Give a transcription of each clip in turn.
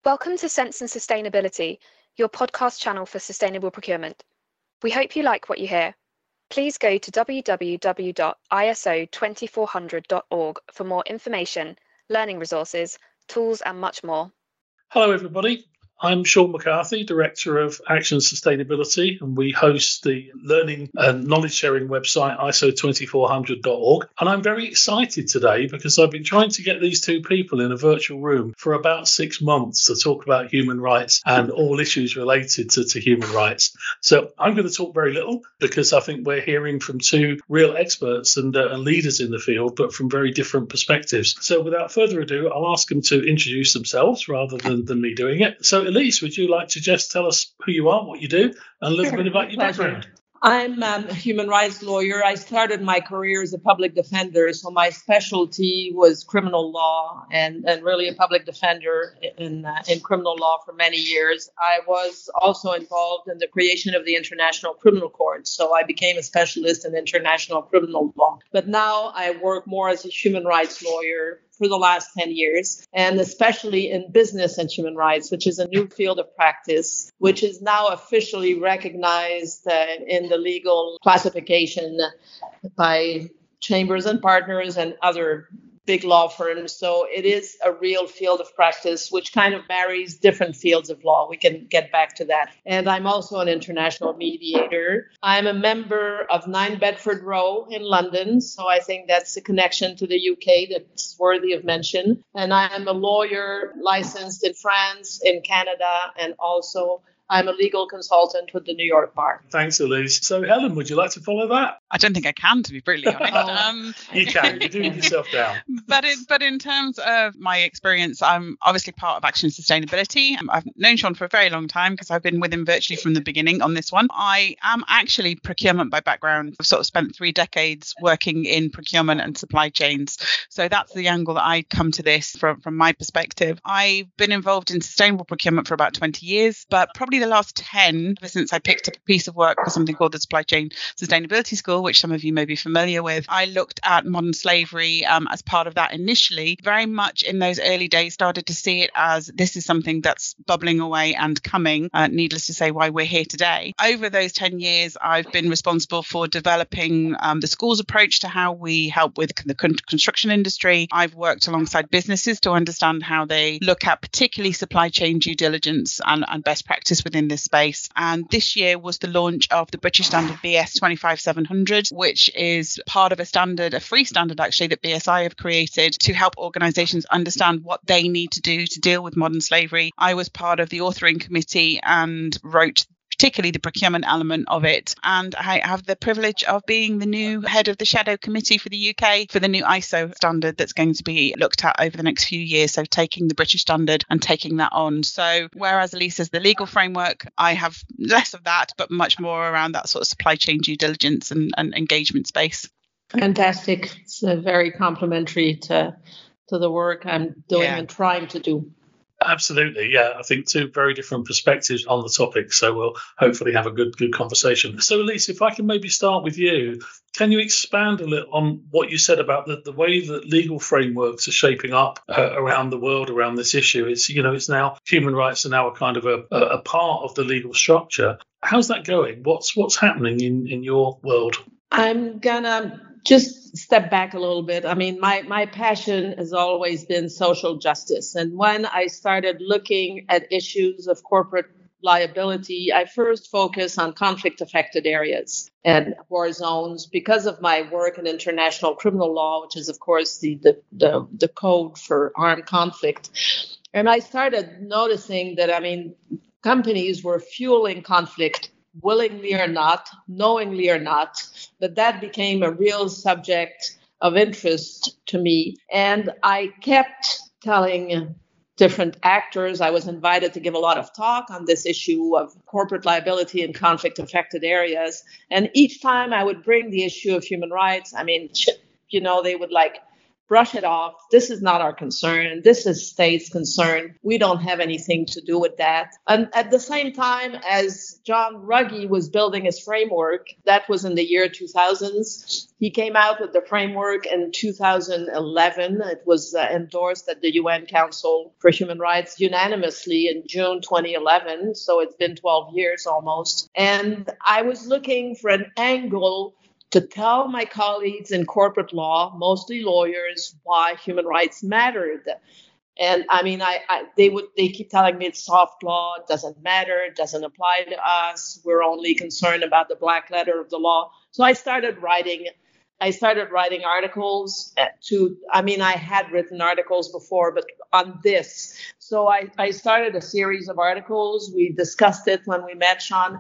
Welcome to Sense and Sustainability, your podcast channel for sustainable procurement. We hope you like what you hear. Please go to www.iso2400.org for more information, learning resources, tools, and much more. Hello, everybody. I'm Sean McCarthy, Director of Action Sustainability, and we host the learning and knowledge sharing website iso2400.org. And I'm very excited today because I've been trying to get these two people in a virtual room for about 6 months to talk about human rights and all issues related to human rights. So I'm going to talk very little because I think we're hearing from two real experts and leaders in the field, but from very different perspectives. So without further ado, I'll ask them to introduce themselves rather than me doing it. So Elise, would you like to just tell us who you are, what you do, and a little bit about your background? I'm a human rights lawyer. I started my career as a public defender, so my specialty was criminal law and really a public defender in criminal law for many years. I was also involved in the creation of the International Criminal Court, so I became a specialist in international criminal law. But now I work more as a human rights lawyer for the last 10 years, and especially in business and human rights, which is a new field of practice, which is now officially recognized in the legal classification by chambers and partners and other big law firms. So it is a real field of practice, which kind of marries different fields of law. We can get back to that. And I'm also an international mediator. I'm a member of 9 Bedford Row in London. So I think that's a connection to the UK that's worthy of mention. And I am a lawyer licensed in France, in Canada, and also I'm a legal consultant with the New York Bar. Thanks, Elise. So, Helen, would you like to follow that? I don't think I can, to be brutally honest. You can. You're doing yourself down. But in terms of my experience, I'm obviously part of Action Sustainability. I've known Sean for a very long time because I've been with him virtually from the beginning on this one. I am actually procurement by background. I've sort of spent 3 decades working in procurement and supply chains. So that's the angle that I come to this from my perspective. I've been involved in sustainable procurement for about 20 years, but probably the last 10 ever since I picked up a piece of work for something called the Supply Chain Sustainability School, which some of you may be familiar with. I looked at modern slavery as part of that initially, very much in those early days, started to see it as this is something that's bubbling away and coming, needless to say why we're here today. Over those 10 years, I've been responsible for developing the school's approach to how we help with the construction industry. I've worked alongside businesses to understand how they look at particularly supply chain due diligence and best practice within this space. And this year was the launch of the British standard BS 25700, which is part of a standard, a free standard actually, that BSI have created to help organisations understand what they need to do to deal with modern slavery. I was part of the authoring committee and wrote particularly the procurement element of it. And I have the privilege of being the new head of the shadow committee for the UK for the new ISO standard that's going to be looked at over the next few years. So taking the British standard and taking that on. So whereas Elise has the legal framework, I have less of that, but much more around that sort of supply chain due diligence and engagement space. Fantastic. It's very complementary to the work I'm doing and trying to do. Absolutely, yeah. I think 2 very different perspectives on the topic, so we'll hopefully have a good conversation. So, Elise, if I can maybe start with you, can you expand a little on what you said about the way that legal frameworks are shaping up around the world around this issue? It's now human rights are now a kind of a part of the legal structure. How's that going? What's happening in your world? I'm gonna just step back a little bit. I mean, my passion has always been social justice. And when I started looking at issues of corporate liability, I first focused on conflict-affected areas and war zones because of my work in international criminal law, which is, of course, the code for armed conflict. And I started noticing that, companies were fueling conflict, willingly or not, knowingly or not, that became a real subject of interest to me. And I kept telling different actors, I was invited to give a lot of talk on this issue of corporate liability in conflict-affected areas. And each time I would bring the issue of human rights, they would brush it off. This is not our concern. This is state's concern. We don't have anything to do with that. And at the same time as John Ruggie was building his framework, that was in the year 2000s. He came out with the framework in 2011. It was endorsed at the UN Council for Human Rights unanimously in June 2011. So it's been 12 years almost. And I was looking for an angle to tell my colleagues in corporate law, mostly lawyers, why human rights mattered. And I mean, they keep telling me it's soft law, it doesn't matter, it doesn't apply to us. We're only concerned about the black letter of the law. So I started writing articles I had written articles before, but on this. So I started a series of articles. We discussed it when we met, Sean,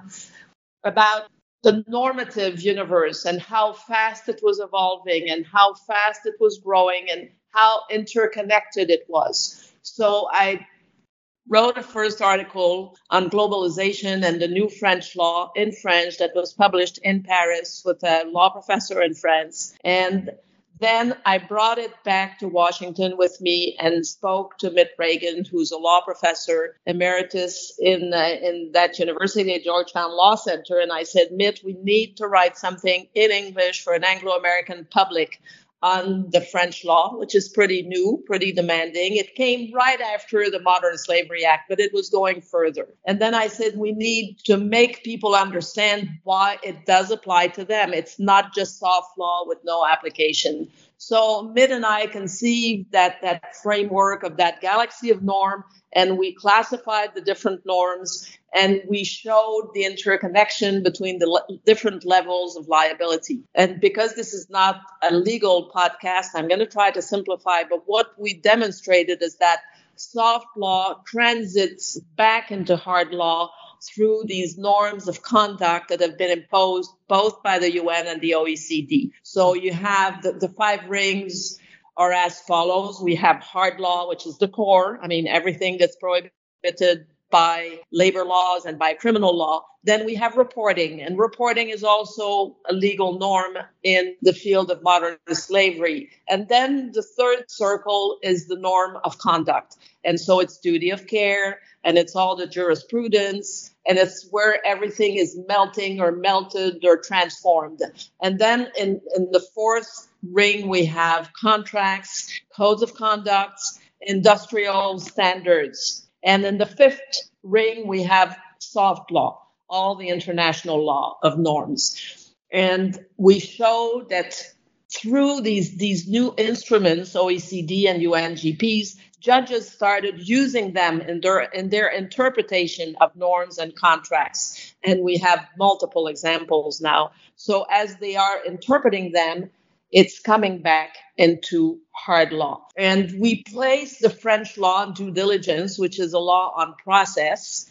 about the normative universe and how fast it was evolving and how fast it was growing and how interconnected it was. So I wrote a first article on globalization and the new French law in French that was published in Paris with a law professor in France. And then I brought it back to Washington with me and spoke to Mitt Reagan, who's a law professor emeritus in that university at Georgetown Law Center. And I said, Mitt, we need to write something in English for an Anglo-American public on the French law, which is pretty new, pretty demanding. It came right after the Modern Slavery Act, but it was going further. And then I said, we need to make people understand why it does apply to them. It's not just soft law with no application. So Mitt and I conceived that framework of that galaxy of norm, and we classified the different norms, and we showed the interconnection between the different levels of liability. And because this is not a legal podcast, I'm going to try to simplify, but what we demonstrated is that soft law transits back into hard law through these norms of conduct that have been imposed both by the UN and the OECD. So you have the 5 rings are as follows. We have hard law, which is the core. I mean, everything that's prohibited by labor laws and by criminal law. Then we have reporting, and reporting is also a legal norm in the field of modern slavery. And then the third circle is the norm of conduct. And so it's duty of care, and it's all the jurisprudence, and it's where everything is melting or melted or transformed. And then in the fourth ring, we have contracts, codes of conduct, industrial standards. And in the fifth ring, we have soft law, all the international law of norms. And we show that through these new instruments, OECD and UNGPs, judges started using them in their interpretation of norms and contracts. And we have multiple examples now. So as they are interpreting them, it's coming back into hard law. And we place the French law on due diligence, which is a law on process,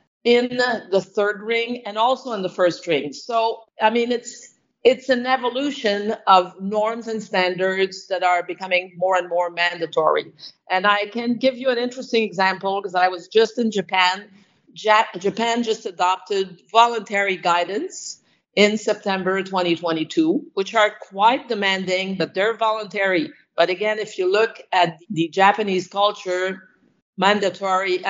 in the third ring and also in the first ring. So, I mean, it's an evolution of norms and standards that are becoming more and more mandatory. And I can give you an interesting example because I was just in Japan. Japan just adopted voluntary guidance in September 2022, which are quite demanding, but they're voluntary. But again, if you look at the Japanese culture, voluntary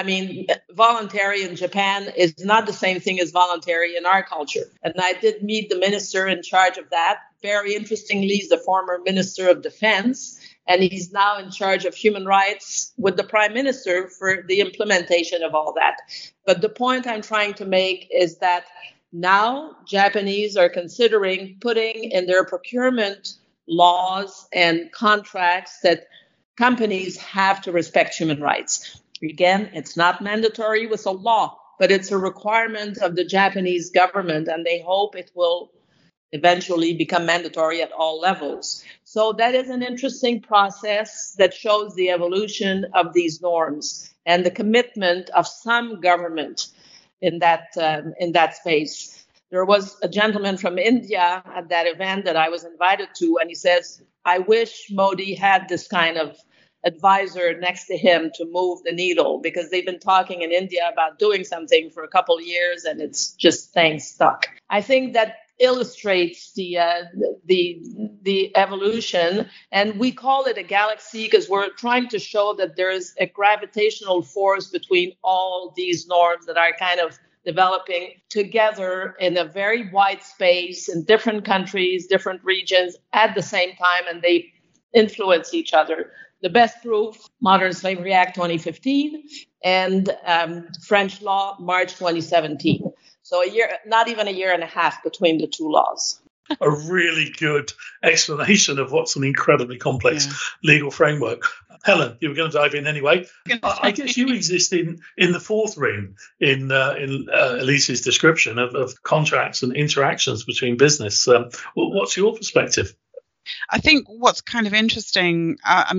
in Japan is not the same thing as voluntary in our culture. And I did meet the minister in charge of that. Very interestingly, he's the former Minister of Defense, and he's now in charge of human rights with the Prime Minister for the implementation of all that. But the point I'm trying to make is that now Japanese are considering putting in their procurement laws and contracts that companies have to respect human rights. Again, it's not mandatory with a law, but it's a requirement of the Japanese government, and they hope it will eventually become mandatory at all levels. So that is an interesting process that shows the evolution of these norms and the commitment of some government in that space. There was a gentleman from India at that event that I was invited to, and he says, I wish Modi had this kind of advisor next to him to move the needle, because they've been talking in India about doing something for a couple of years and it's just staying stuck. I think that illustrates the evolution. And we call it a galaxy because we're trying to show that there is a gravitational force between all these norms that are kind of developing together in a very wide space in different countries, different regions at the same time, and they influence each other. The best proof, Modern Slavery Act 2015 and French law, March 2017. So not even a year and a half between the two laws. A really good explanation of what's an incredibly complex legal framework. Helen, you were going to dive in anyway. I guess you exist in the fourth ring in Elise's description of contracts and interactions between business. What's your perspective? I think what's kind of interesting,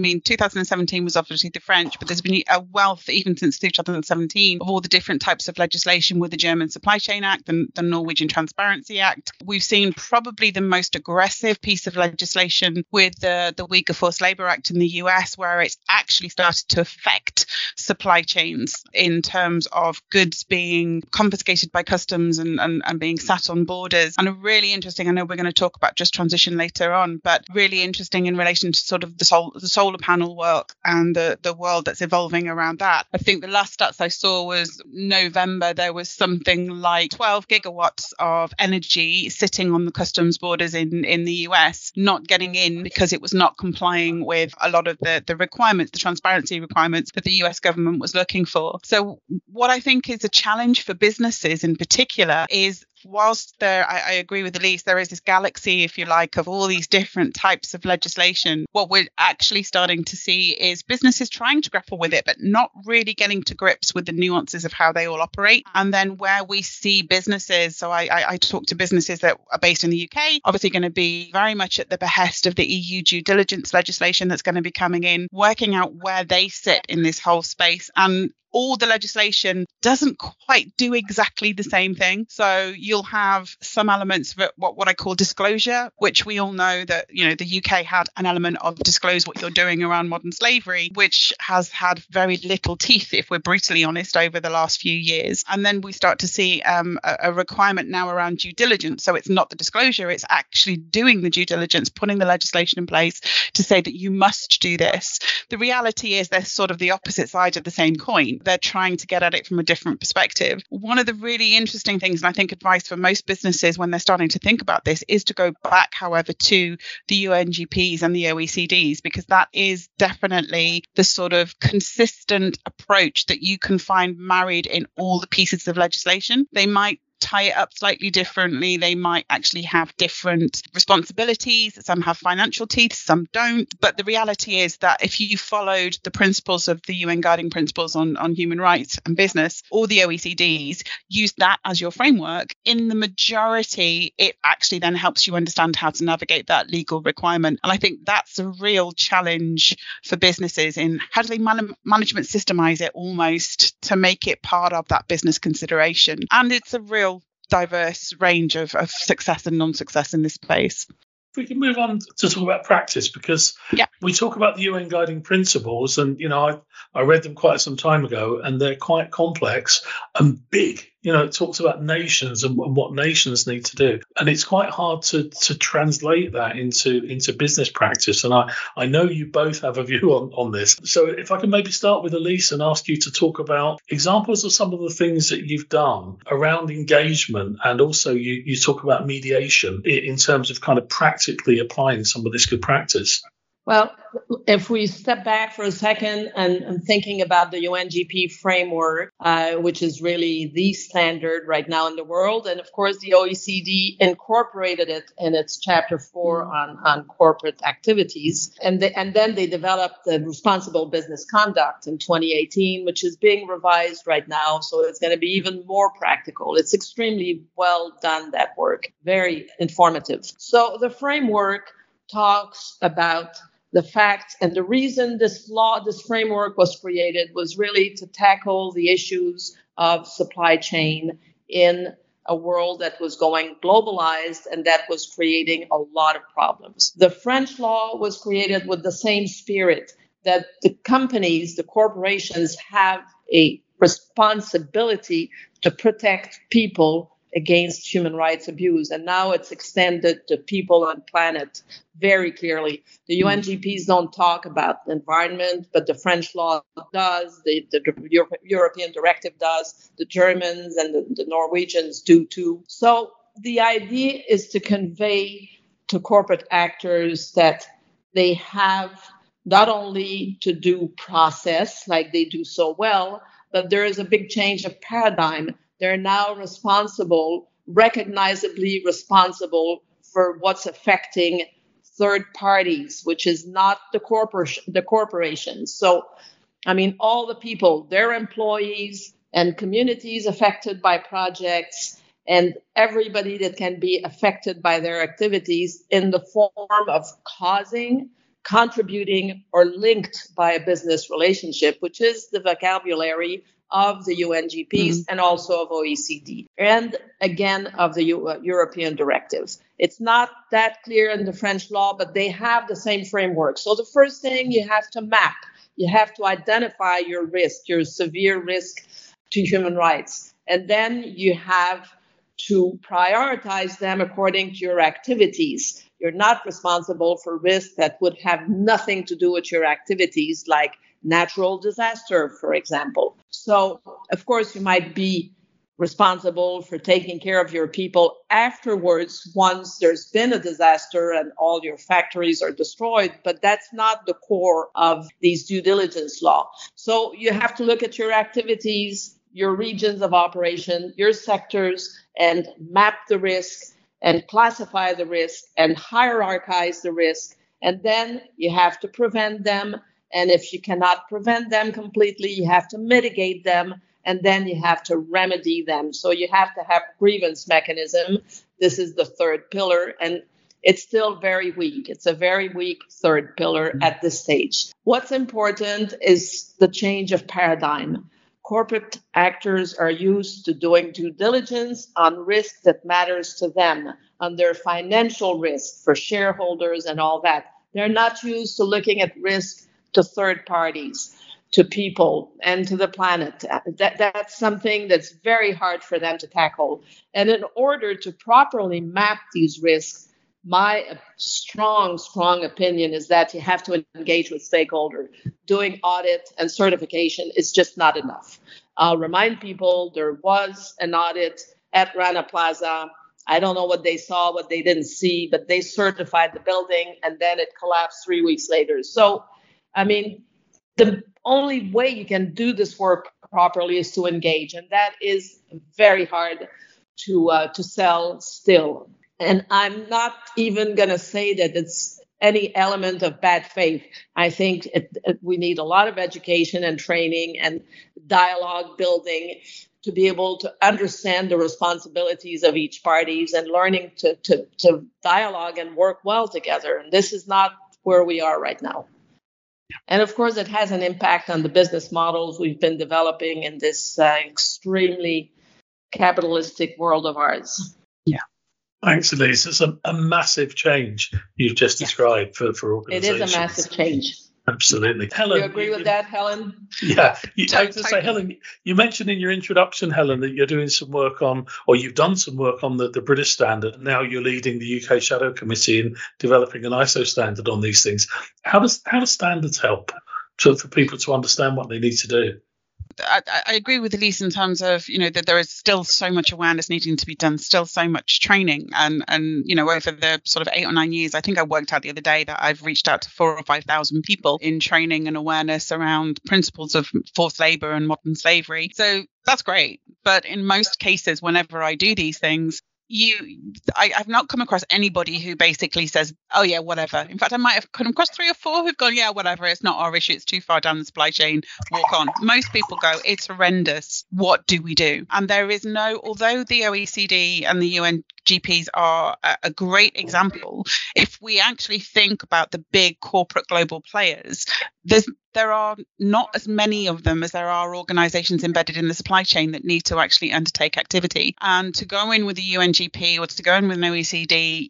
2017 was obviously the French, but there's been a wealth, even since 2017, of all the different types of legislation with the German Supply Chain Act and the Norwegian Transparency Act. We've seen probably the most aggressive piece of legislation with the Uyghur Forced Labor Act in the US, where it's actually started to affect supply chains in terms of goods being confiscated by customs and being sat on borders. And a really interesting, I know we're going to talk about just transition later on, but really interesting in relation to sort of the solar panel work and the world that's evolving around that. I think the last stats I saw was November, there was something like 12 gigawatts of energy sitting on the customs borders in the US, not getting in because it was not complying with a lot of the requirements, the transparency requirements that the US government was looking for. So what I think is a challenge for businesses in particular is, whilst I agree with Elise, there is this galaxy, if you like, of all these different types of legislation. What we're actually starting to see is businesses trying to grapple with it, but not really getting to grips with the nuances of how they all operate. And then where we see businesses, so I talk to businesses that are based in the UK, obviously going to be very much at the behest of the EU due diligence legislation that's going to be coming in, working out where they sit in this whole space. And all the legislation doesn't quite do exactly the same thing. So you'll have some elements of what I call disclosure, which we all know that, the UK had an element of disclose what you're doing around modern slavery, which has had very little teeth, if we're brutally honest, over the last few years. And then we start to see a requirement now around due diligence. So it's not the disclosure, it's actually doing the due diligence, putting the legislation in place to say that you must do this. The reality is they're sort of the opposite side of the same coin. They're trying to get at it from a different perspective. One of the really interesting things, and I think advice for most businesses when they're starting to think about this, is to go back, however, to the UNGPs and the OECDs, because that is definitely the sort of consistent approach that you can find married in all the pieces of legislation. They might tie it up slightly differently. They might actually have different responsibilities. Some have financial teeth, some don't. But the reality is that if you followed the principles of the UN Guiding Principles on Human Rights and Business, or the OECDs, use that as your framework, in the majority, it actually then helps you understand how to navigate that legal requirement. And I think that's a real challenge for businesses in how do they management systemize it almost to make it part of that business consideration. And it's a real diverse range of success and non-success in this space. If we can move on to talk about practice, because we talk about the UN Guiding Principles, and I read them quite some time ago, and they're quite complex and big. It talks about nations and what nations need to do, and it's quite hard to translate that into business practice. And I know you both have a view on this. So if I can maybe start with Elise and ask you to talk about examples of some of the things that you've done around engagement, and also you talk about mediation in terms of kind of practically applying some of this good practice. Well, if we step back for a second and thinking about the UNGP framework, which is really the standard right now in the world, and of course the OECD incorporated it in its Chapter 4 on corporate activities, and then they developed the Responsible Business Conduct in 2018, which is being revised right now, so it's going to be even more practical. It's extremely well done, that work, very informative. So the framework talks about the fact, and the reason this framework was created was really to tackle the issues of supply chain in a world that was going globalized and that was creating a lot of problems. The French law was created with the same spirit, that the companies, the corporations, have a responsibility to protect people against human rights abuse. And now it's extended to people on planet very clearly. The UNGPs don't talk about the environment, but the French law does, the European directive does, the Germans and the Norwegians do too. So the idea is to convey to corporate actors that they have not only to do process like they do so well, but there is a big change of paradigm. They're now recognizably responsible for what's affecting third parties, which is not the corporations. So, I mean, all the people, their employees and communities affected by projects, and everybody that can be affected by their activities in the form of causing, contributing, or linked by a business relationship, which is the vocabulary of the UNGPs and also of OECD, and again of the European directives. It's not that clear in the French law, but they have the same framework. So the first thing you have to map, you have to identify your risk, your severe risk to human rights, and then you have to prioritize them according to your activities. You're not responsible for risks that would have nothing to do with your activities, like natural disaster, for example. So, of course, you might be responsible for taking care of your people afterwards once there's been a disaster and all your factories are destroyed, but that's not the core of these due diligence law. So you have to look at your activities, your regions of operation, your sectors, and map the risk and classify the risk and hierarchize the risk. And then you have to prevent them. And if you cannot prevent them completely, you have to mitigate them, and then you have to remedy them. So you have to have grievance mechanism. This is the third pillar, and it's still very weak. It's a very weak third pillar at this stage. What's important is the change of paradigm. Corporate actors are used to doing due diligence on risk that matters to them, on their financial risk for shareholders and all that. They're not used to looking at risk to third parties, to people, and to the planet. That's something that's very hard for them to tackle. And in order to properly map these risks, my strong opinion is that you have to engage with stakeholders. Doing audit and certification is just not enough. I'll remind people there was an audit at Rana Plaza. I don't know what they saw, what they didn't see, but they certified the building and then it collapsed 3 weeks later. So, I mean, the only way you can do this work properly is to engage, and that is very hard to sell still. And I'm not even going to say that it's any element of bad faith. I think we need a lot of education and training and dialogue building to be able to understand the responsibilities of each parties and learning to dialogue and work well together. And this is not where we are right now. And of course, it has an impact on the business models we've been developing in this extremely capitalistic world of ours. Yeah. Thanks, Elise. It's a massive change you've just described for organizations. It is a massive change. Absolutely. Helen, you agree with that, Helen? Yeah. I was going to say, Helen, you mentioned in your introduction, Helen, that you're doing some work on, or you've done some work on the British standard. Now you're leading the UK Shadow Committee in developing an ISO standard on these things. How do standards help for people to understand what they need to do? I agree with Elise in terms of, that there is still so much awareness needing to be done, still so much training. And over the sort of 8 or 9 years, I think I worked out the other day that I've reached out to 4,000 or 5,000 people in training and awareness around principles of forced labor and modern slavery. So that's great. But in most cases, whenever I do these things, I've not come across anybody who basically says, oh, yeah, whatever. In fact, I might have come across 3 or 4 who've gone, yeah, whatever. It's not our issue. It's too far down the supply chain. Walk on. Most people go, it's horrendous. What do we do? And there is although the OECD and the UNGPs are a great example, if we actually think about the big corporate global players, there's there are not as many of them as there are organizations embedded in the supply chain that need to actually undertake activity. And to go in with a UNGP or to go in with an OECD,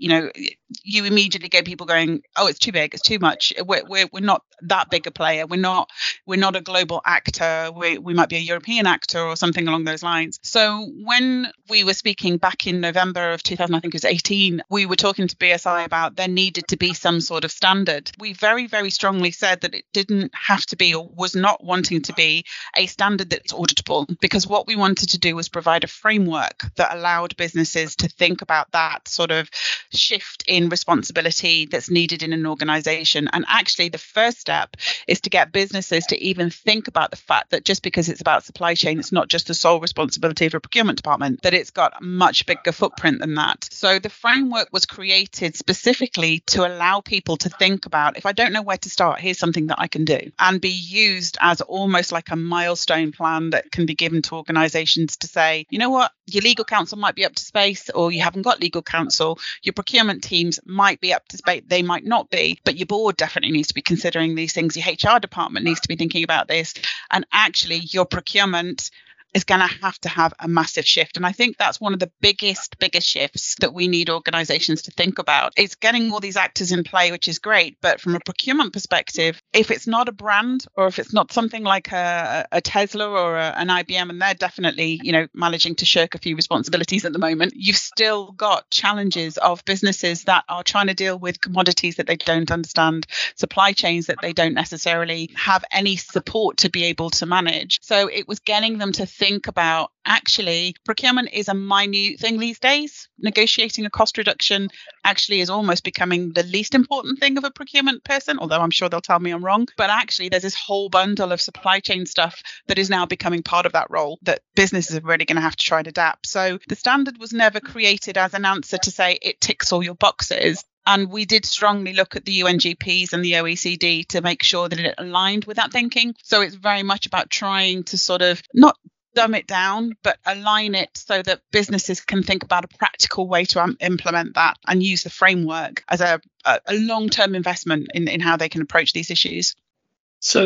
you immediately get people going, oh, it's too big, it's too much. We're not that big a player. We're not a global actor. We might be a European actor or something along those lines. So when we were speaking back in November of 2018, we were talking to BSI about there needed to be some sort of standard. We very, very strongly said that it didn't have to be or was not wanting to be a standard that's auditable, because what we wanted to do was provide a framework that allowed businesses to think about that sort of shift in responsibility that's needed in an organization. And actually, the first step is to get businesses to even think about the fact that just because it's about supply chain, it's not just the sole responsibility of a procurement department, that it's got a much bigger footprint than that. So the framework was created specifically to allow people to think about, if I don't know where to start, here's something that I can do, and be used as almost like a milestone plan that can be given to organizations to say, you know what, your legal counsel might be up to space, or you haven't got legal counsel, your procurement teams might be up to space, they might not be, but your board definitely needs to be considering these things, your HR department needs to be thinking about this, and actually your procurement is going to have a massive shift. And I think that's one of the biggest shifts that we need organizations to think about. It's getting all these actors in play, which is great. But from a procurement perspective, if it's not a brand, or if it's not something like a Tesla or an IBM, and they're definitely, managing to shirk a few responsibilities at the moment, you've still got challenges of businesses that are trying to deal with commodities that they don't understand, supply chains that they don't necessarily have any support to be able to manage. So it was getting them to think about, actually, procurement is a minute thing these days. Negotiating a cost reduction actually is almost becoming the least important thing of a procurement person, although I'm sure they'll tell me I'm wrong. But actually, there's this whole bundle of supply chain stuff that is now becoming part of that role that businesses are really going to have to try and adapt. So the standard was never created as an answer to say it ticks all your boxes. And we did strongly look at the UNGPs and the OECD to make sure that it aligned with that thinking. So it's very much about trying to sort of not dumb it down, but align it so that businesses can think about a practical way to implement that and use the framework as a long-term investment in how they can approach these issues. So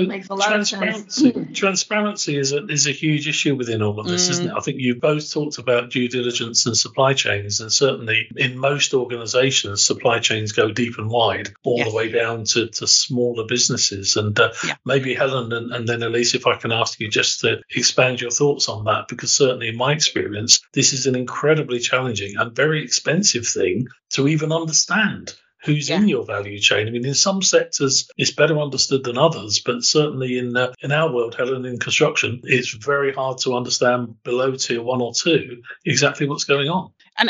transparency is a huge issue within all of this, isn't it? I think you both talked about due diligence and supply chains, and certainly in most organisations, supply chains go deep and wide, all the way down to smaller businesses. And maybe Helen and then Elise, if I can ask you just to expand your thoughts on that, because certainly in my experience, this is an incredibly challenging and very expensive thing to even understand. Who's in your value chain? I mean, in some sectors, it's better understood than others, but certainly in our world, Helen, in construction, it's very hard to understand below tier 1 or 2 exactly what's going on. And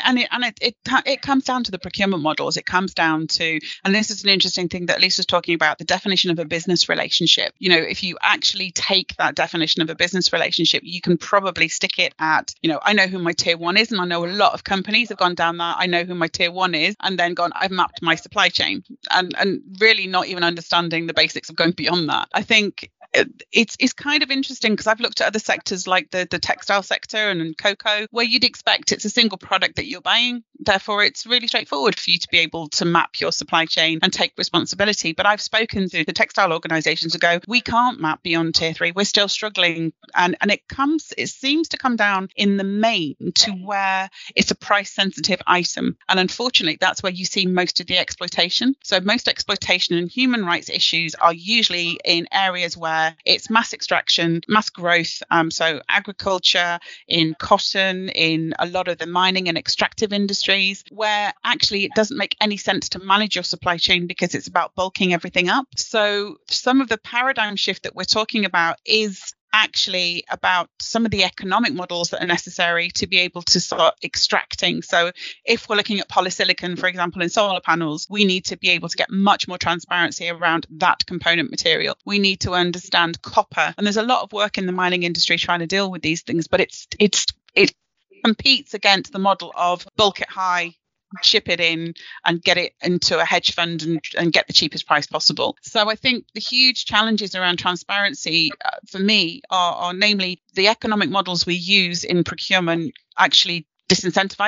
it comes down to the procurement models. It comes down to, and this is an interesting thing that Lisa's talking about, the definition of a business relationship. If you actually take that definition of a business relationship, you can probably stick it at, I know who my tier 1 is, and I know a lot of companies have gone down that. I know who my tier 1 is, and then gone, I've mapped my supply chain, and really not even understanding the basics of going beyond that. I think it's kind of interesting because I've looked at other sectors like the textile sector and cocoa, where you'd expect it's a single product that you're buying. Therefore, it's really straightforward for you to be able to map your supply chain and take responsibility. But I've spoken to the textile organisations who go, we can't map beyond tier 3. We're still struggling. And it seems to come down in the main to where it's a price sensitive item. And unfortunately, that's where you see most of the exploitation. So most exploitation and human rights issues are usually in areas where it's mass extraction, mass growth. So agriculture, in cotton, in a lot of the mining and extractive industries, where actually it doesn't make any sense to manage your supply chain because it's about bulking everything up. So some of the paradigm shift that we're talking about is actually about some of the economic models that are necessary to be able to start extracting. So if we're looking at polysilicon, for example, in solar panels, we need to be able to get much more transparency around that component material. We need to understand copper. And there's a lot of work in the mining industry trying to deal with these things, but it competes against the model of bulk it high, ship it in and get it into a hedge fund and get the cheapest price possible. So I think the huge challenges around transparency for me are namely the economic models we use in procurement actually disincentivize it.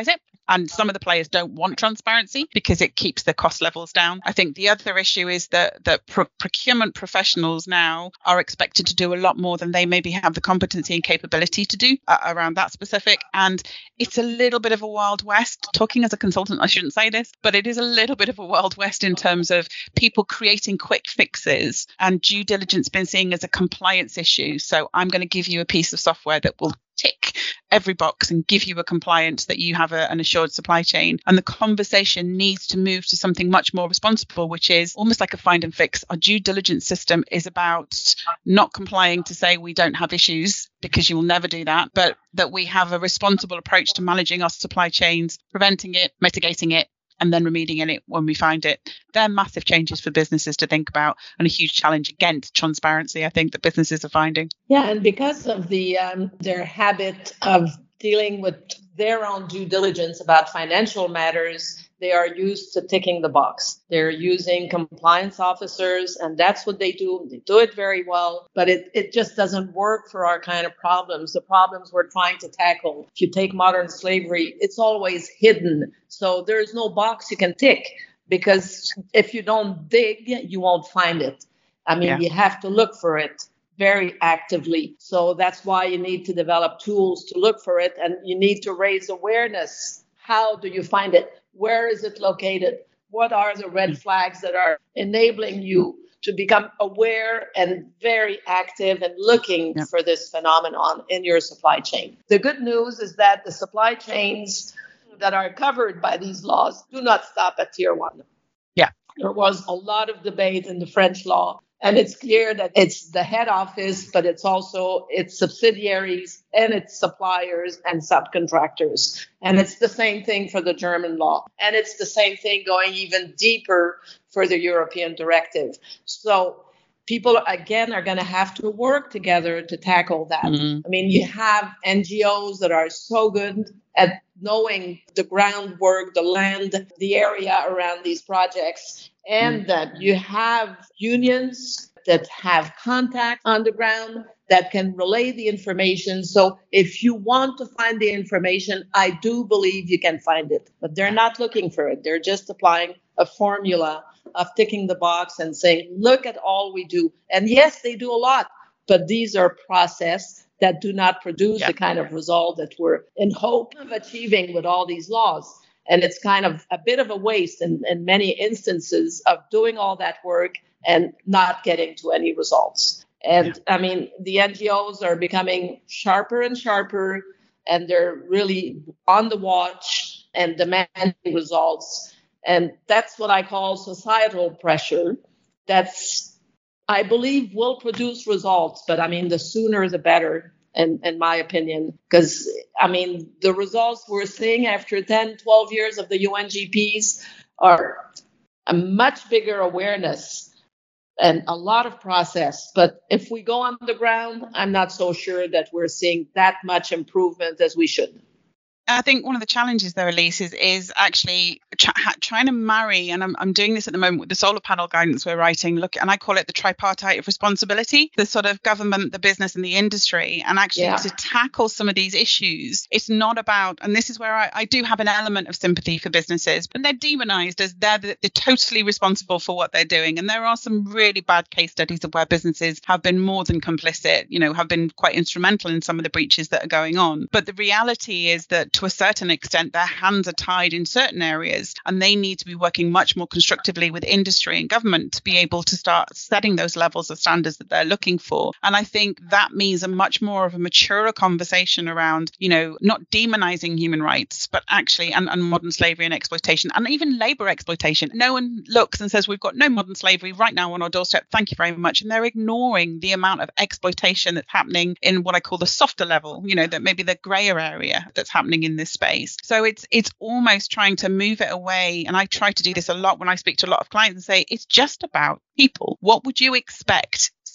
And some of the players don't want transparency because it keeps the cost levels down. I think the other issue is that procurement professionals now are expected to do a lot more than they maybe have the competency and capability to do around that specific. And it's a little bit of a Wild West. Talking as a consultant, I shouldn't say this, but it is a little bit of a Wild West in terms of people creating quick fixes and due diligence being seen as a compliance issue. So I'm going to give you a piece of software that will tick every box and give you a compliance that you have an assured supply chain. And the conversation needs to move to something much more responsible, which is almost like a find and fix. Our due diligence system is about not complying to say we don't have issues, because you will never do that, but that we have a responsible approach to managing our supply chains, preventing it, mitigating it, and then remediating it when we find it. They're massive changes for businesses to think about, and a huge challenge against transparency, I think, that businesses are finding. Yeah, and because of their habit of dealing with their own due diligence about financial matters, they are used to ticking the box. They're using compliance officers, and that's what they do. They do it very well, but it just doesn't work for our kind of problems, the problems we're trying to tackle. If you take modern slavery, it's always hidden. So there's no box you can tick, because if you don't dig, you won't find it. I mean, You have to look for it very actively. So that's why you need to develop tools to look for it, and you need to raise awareness. How do you find it? Where is it located? What are the red flags that are enabling you to become aware and very active and looking for this phenomenon in your supply chain? The good news is that the supply chains that are covered by these laws do not stop at tier 1. Yeah. There was a lot of debate in the French law, and it's clear that it's the head office, but it's also its subsidiaries and its suppliers and subcontractors. And it's the same thing for the German law. And it's the same thing going even deeper for the European directive. So people, again, are going to have to work together to tackle that. Mm-hmm. I mean, you have NGOs that are so good at knowing the groundwork, the land, the area around these projects, and that you have unions that have contact on the ground that can relay the information. So if you want to find the information, I do believe you can find it. But they're not looking for it. They're just applying a formula of ticking the box and saying, look at all we do. And yes, they do a lot, but these are processes that do not produce the kind of result that we're in hope of achieving with all these laws. And it's kind of a bit of a waste in many instances of doing all that work and not getting to any results. And I mean, the NGOs are becoming sharper and sharper, and they're really on the watch and demanding results. And that's what I call societal pressure. That's, I believe, will produce results. But I mean, the sooner the better. In my opinion, because, I mean, the results we're seeing after 10, 12 years of the UNGPs are a much bigger awareness and a lot of process. But if we go on the ground, I'm not so sure that we're seeing that much improvement as we should. I think one of the challenges there, Elise, is actually trying to marry, and I'm doing this at the moment with the solar panel guidance we're writing, and I call it the tripartite of responsibility, the sort of government, the business and the industry. And actually to tackle some of these issues, it's not about, and this is where I do have an element of sympathy for businesses, but they're demonized as they're totally responsible for what they're doing. And there are some really bad case studies of where businesses have been more than complicit, have been quite instrumental in some of the breaches that are going on. But the reality is that to a certain extent, their hands are tied in certain areas, and they need to be working much more constructively with industry and government to be able to start setting those levels of standards that they're looking for. And I think that means a much more of a maturer conversation around, not demonizing human rights, but actually, and modern slavery and exploitation, and even labor exploitation. No one looks and says, we've got no modern slavery right now on our doorstep. Thank you very much. And they're ignoring the amount of exploitation that's happening in what I call the softer level, that maybe the grayer area that's happening in this space. So it's almost trying to move it away. And I try to do this a lot when I speak to a lot of clients and say, it's just about people. What would you expect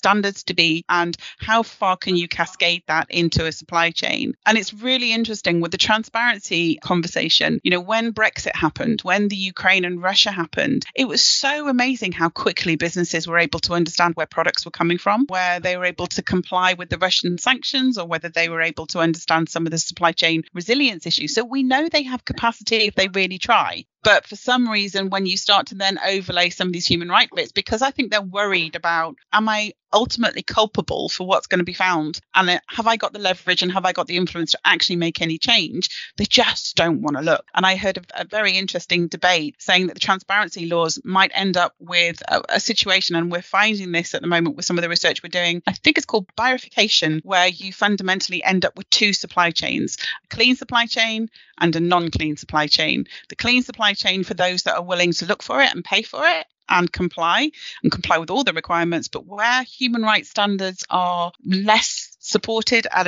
standards to be, and how far can you cascade that into a supply chain? And it's really interesting with the transparency conversation. You know, when Brexit happened, when the Ukraine and Russia happened, it was so amazing how quickly businesses were able to understand where products were coming from, where they were able to comply with the Russian sanctions, or whether they were able to understand some of the supply chain resilience issues. So we know they have capacity if they really try. But for some reason, when you start to then overlay some of these human rights bits, because I think they're worried about, am I ultimately culpable for what's going to be found? And have I got the leverage and have I got the influence to actually make any change? They just don't want to look. And I heard a very interesting debate saying that the transparency laws might end up with a situation, and we're finding this at the moment with some of the research we're doing. I think it's called bifurcation, where you fundamentally end up with two supply chains, a clean supply chain and a non-clean supply chain. The clean supply chain for those that are willing to look for it and pay for it and comply with all the requirements, but where human rights standards are less supported at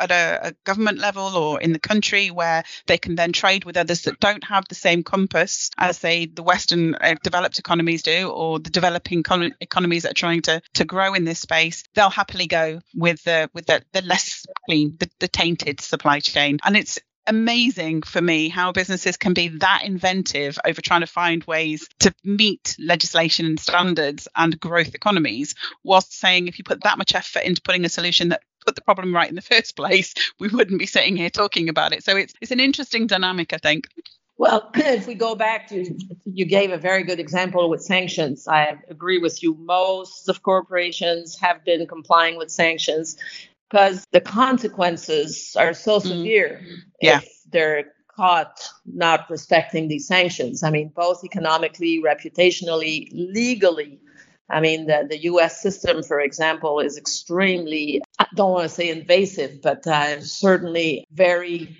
a government level or in the country, where they can then trade with others that don't have the same compass as the Western developed economies do, or the developing economies that are trying to grow in this space, they'll happily go with the less clean, the tainted supply chain. And it's amazing for me how businesses can be that inventive over trying to find ways to meet legislation and standards and growth economies, whilst saying if you put that much effort into putting a solution that put the problem right in the first place, we wouldn't be sitting here talking about it. So it's an interesting dynamic, I think. Well, if we go back to, you gave a very good example with sanctions. I agree with you. Most of corporations have been complying with sanctions because the consequences are so severe if they're caught not respecting these sanctions. I mean, both economically, reputationally, legally. I mean, the U.S. system, for example, is extremely, I don't want to say invasive, but certainly very,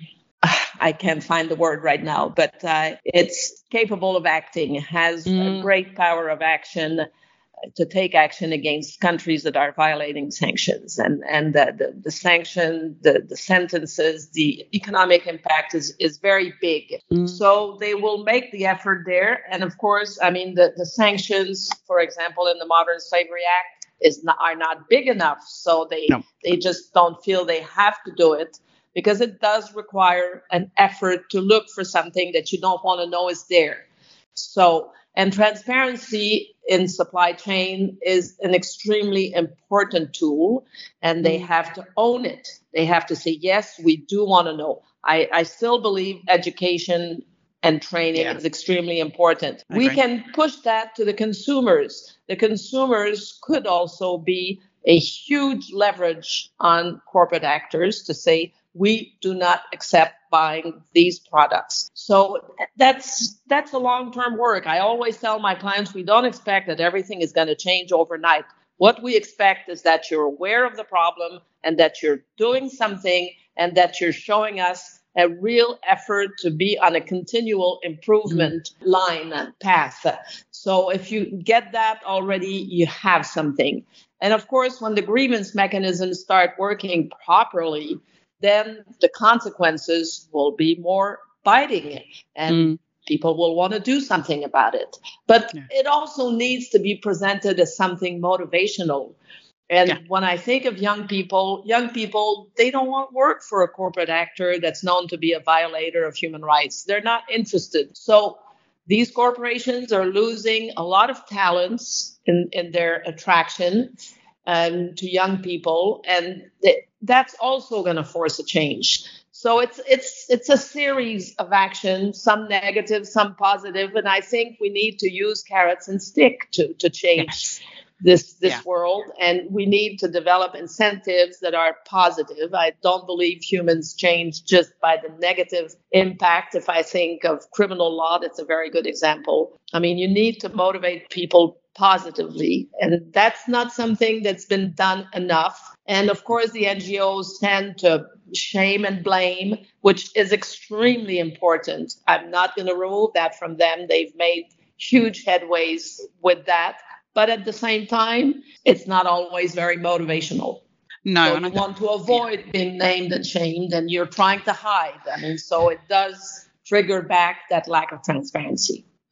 I can't find the word right now, but it's capable of acting, has a great power of action to take action against countries that are violating sanctions. And the sanction, the sentences, the economic impact is very big. So they will make the effort there. And of course, I mean, the sanctions, for example, in the Modern Slavery Act are not big enough. So they just don't feel they have to do it, because it does require an effort to look for something that you don't want to know is there. So, and transparency in supply chain is an extremely important tool, and they have to own it. They have to say, yes, we do want to know. I still believe education and training is extremely important. We can push that to the consumers. The consumers could also be a huge leverage on corporate actors to say, we do not accept buying these products. So that's a long-term work. I always tell my clients, we don't expect that everything is going to change overnight. What we expect is that you're aware of the problem and that you're doing something and that you're showing us a real effort to be on a continual improvement line and path. So if you get that already, you have something. And of course, when the grievance mechanisms start working properly, then the consequences will be more biting and people will want to do something about it. But it also needs to be presented as something motivational. And when I think of young people, they don't want to work for a corporate actor that's known to be a violator of human rights. They're not interested. So these corporations are losing a lot of talents in their attraction to young people, and that's also going to force a change. So it's a series of actions, some negative, some positive, and I think we need to use carrots and stick to change this world, and we need to develop incentives that are positive. I don't believe humans change just by the negative impact. If I think of criminal law, that's a very good example. I mean, you need to motivate people positively, and that's not something that's been done enough. And of course, the NGOs tend to shame and blame, which is extremely important. I'm not going to remove that from them. They've made huge headways with that. But at the same time, it's not always very motivational. No, so you want to avoid being named and shamed, and you're trying to hide. I mean, so it does trigger back that lack of transparency.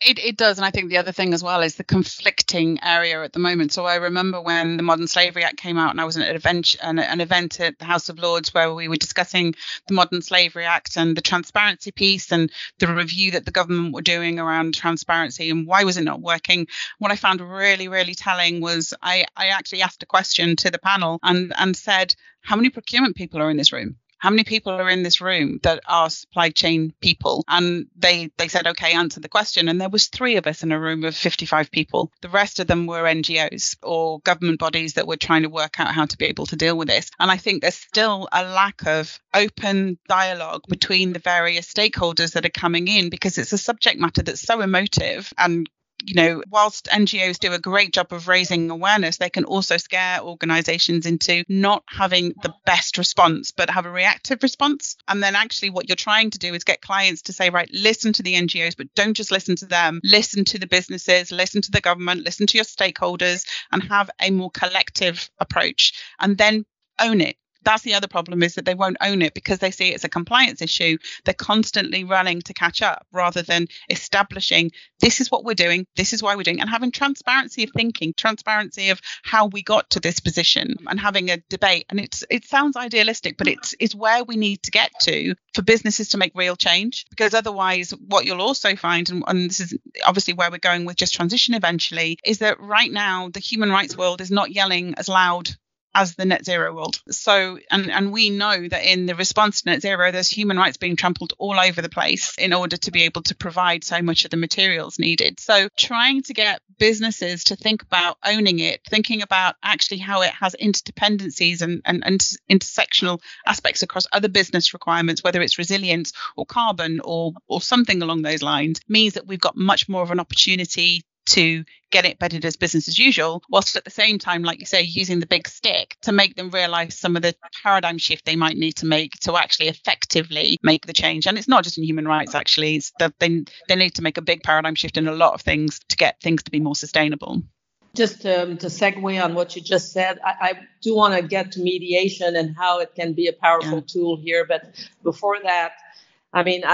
It does. And I think the other thing as well is the conflicting area at the moment. So I remember when the Modern Slavery Act came out, and I was at an event at the House of Lords where we were discussing the Modern Slavery Act and the transparency piece and the review that the government were doing around transparency and why was it not working. What I found really, really telling was I actually asked a question to the panel and said, how many procurement people are in this room? How many people are in this room that are supply chain people? And they said, OK, answer the question. And there was 3 of us in a room of 55 people. The rest of them were NGOs or government bodies that were trying to work out how to be able to deal with this. And I think there's still a lack of open dialogue between the various stakeholders that are coming in, because it's a subject matter that's so emotive. And whilst NGOs do a great job of raising awareness, they can also scare organisations into not having the best response, but have a reactive response. And then actually what you're trying to do is get clients to say, right, listen to the NGOs, but don't just listen to them. Listen to the businesses, listen to the government, listen to your stakeholders, and have a more collective approach, and then own it. That's the other problem, is that they won't own it because they see it as a compliance issue. They're constantly running to catch up rather than establishing, this is what we're doing, this is why we're doing, and having transparency of thinking, transparency of how we got to this position, and having a debate. And it sounds idealistic, but it's where we need to get to for businesses to make real change. Because otherwise, what you'll also find, and this is obviously where we're going with Just Transition eventually, is that right now the human rights world is not yelling as loud as the net zero world. So, and we know that in the response to net zero, there's human rights being trampled all over the place in order to be able to provide so much of the materials needed. So trying to get businesses to think about owning it, thinking about actually how it has interdependencies and intersectional aspects across other business requirements, whether it's resilience or carbon or something along those lines, means that we've got much more of an opportunity to get it bedded as business as usual, whilst at the same time, like you say, using the big stick to make them realise some of the paradigm shift they might need to make to actually effectively make the change. And it's not just in human rights, actually. It's that they need to make a big paradigm shift in a lot of things to get things to be more sustainable. Just to segue on what you just said, I do want to get to mediation and how it can be a powerful tool here. But before that, I mean,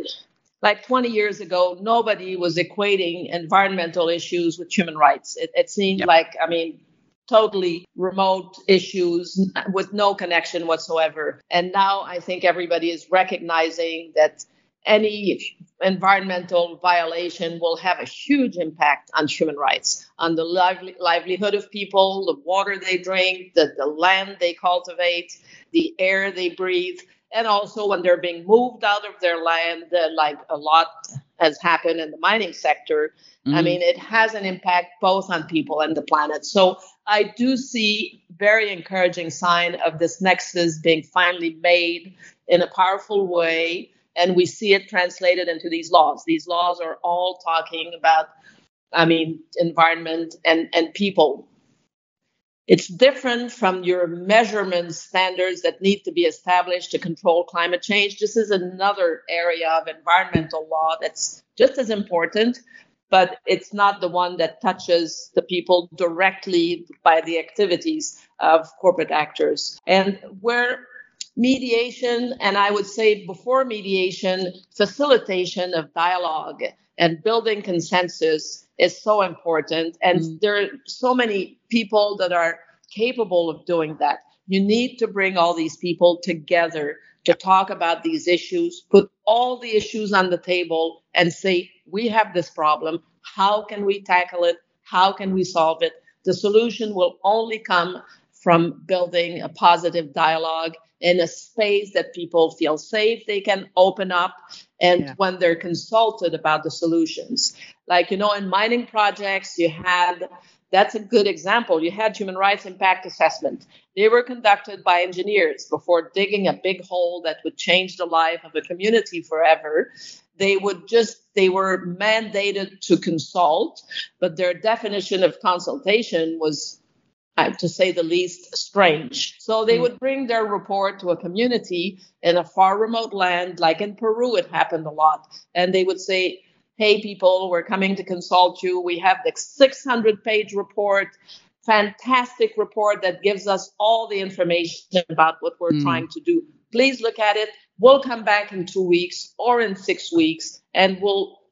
like 20 years ago, nobody was equating environmental issues with human rights. It seemed like, totally remote issues with no connection whatsoever. And now I think everybody is recognizing that any environmental violation will have a huge impact on human rights, on the livelihood of people, the water they drink, the land they cultivate, the air they breathe. And also when they're being moved out of their land, like a lot has happened in the mining sector. I mean, it has an impact both on people and the planet. So I do see very encouraging sign of this nexus being finally made in a powerful way. And we see it translated into these laws. These laws are all talking about, environment and people. It's different from your measurement standards that need to be established to control climate change. This is another area of environmental law that's just as important, but it's not the one that touches the people directly by the activities of corporate actors. And where mediation, and I would say before mediation, facilitation of dialogue and building consensus is so important. And there are so many people that are capable of doing that. You need to bring all these people together to talk about these issues, put all the issues on the table and say, we have this problem. How can we tackle it? How can we solve it? The solution will only come from building a positive dialogue in a space that people feel safe, they can open up, and when they're consulted about the solutions. Like, in mining projects, that's a good example. You had human rights impact assessment. They were conducted by engineers before digging a big hole that would change the life of a community forever. They were mandated to consult, but their definition of consultation was, to say the least, strange. So they would bring their report to a community in a far remote land, like in Peru, it happened a lot. And they would say, hey, people, we're coming to consult you. We have the 600-page report, fantastic report that gives us all the information about what we're trying to do. Please look at it. We'll come back in 2 weeks or in 6 weeks, and we'll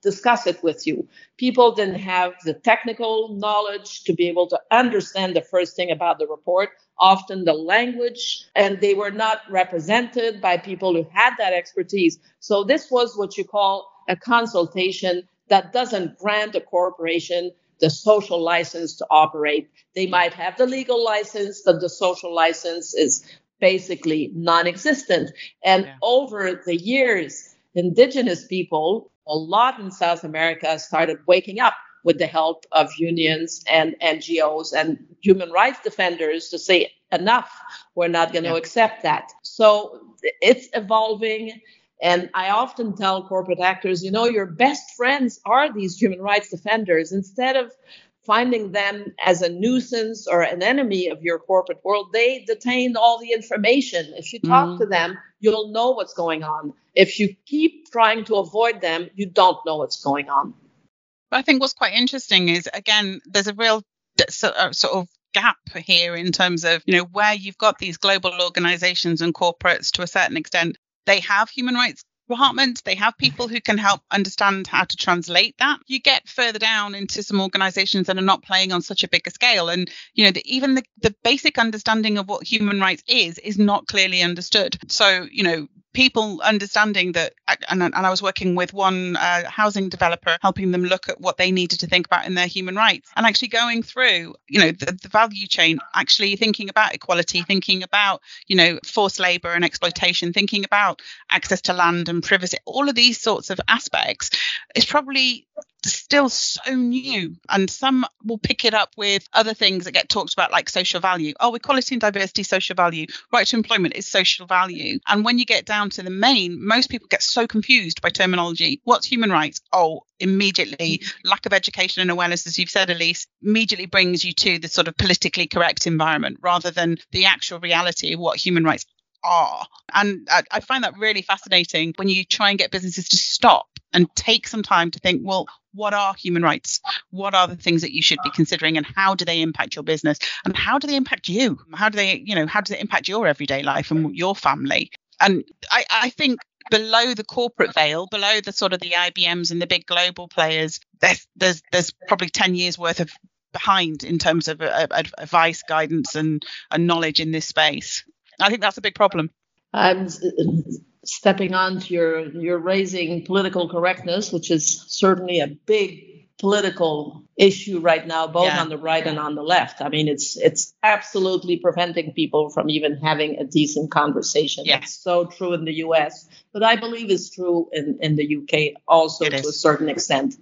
discuss it with you. People didn't have the technical knowledge to be able to understand the first thing about the report, often the language, and they were not represented by people who had that expertise. So this was what you call a consultation that doesn't grant a corporation the social license to operate. They might have the legal license, but the social license is basically non-existent. And over the years, indigenous people, a lot in South America, started waking up with the help of unions and NGOs and human rights defenders to say, enough, we're not going to accept that. So it's evolving. And I often tell corporate actors, your best friends are these human rights defenders. Instead of finding them as a nuisance or an enemy of your corporate world, they detain all the information. If you talk to them, you'll know what's going on. If you keep trying to avoid them, you don't know what's going on. But I think what's quite interesting is, again, there's a real sort of gap here in terms of, where you've got these global organizations and corporates to a certain extent. They have human rights departments. They have people who can help understand how to translate that. You get further down into some organizations that are not playing on such a bigger scale. And, even the basic understanding of what human rights is not clearly understood. So, people understanding that, and I was working with one housing developer, helping them look at what they needed to think about in their human rights, and actually going through, the value chain, actually thinking about equality, thinking about, forced labor and exploitation, thinking about access to land and privacy, all of these sorts of aspects is probably still so new, and some will pick it up with other things that get talked about, like social value. Equality and diversity, social value. Right to employment is social value. And when you get down to the main, most people get so confused by terminology. What's human rights? Immediately lack of education and awareness, as you've said, Elise, immediately brings you to the sort of politically correct environment rather than the actual reality of what human rights are. And I find that really fascinating when you try and get businesses to stop and take some time to think, well, what are human rights? What are the things that you should be considering, and how do they impact your business, and how do they impact you? How do they impact your everyday life and your family? And I think below the corporate veil, below the sort of the IBMs and the big global players, there's probably 10 years worth of behind in terms of advice, guidance, and knowledge in this space. I think that's a big problem. I'm stepping on to you're raising political correctness, which is certainly a big political issue right now, both on the right and on the left. I mean, it's absolutely preventing people from even having a decent conversation. Yes. It's so true in the US, but I believe it's true in the UK also to a certain extent.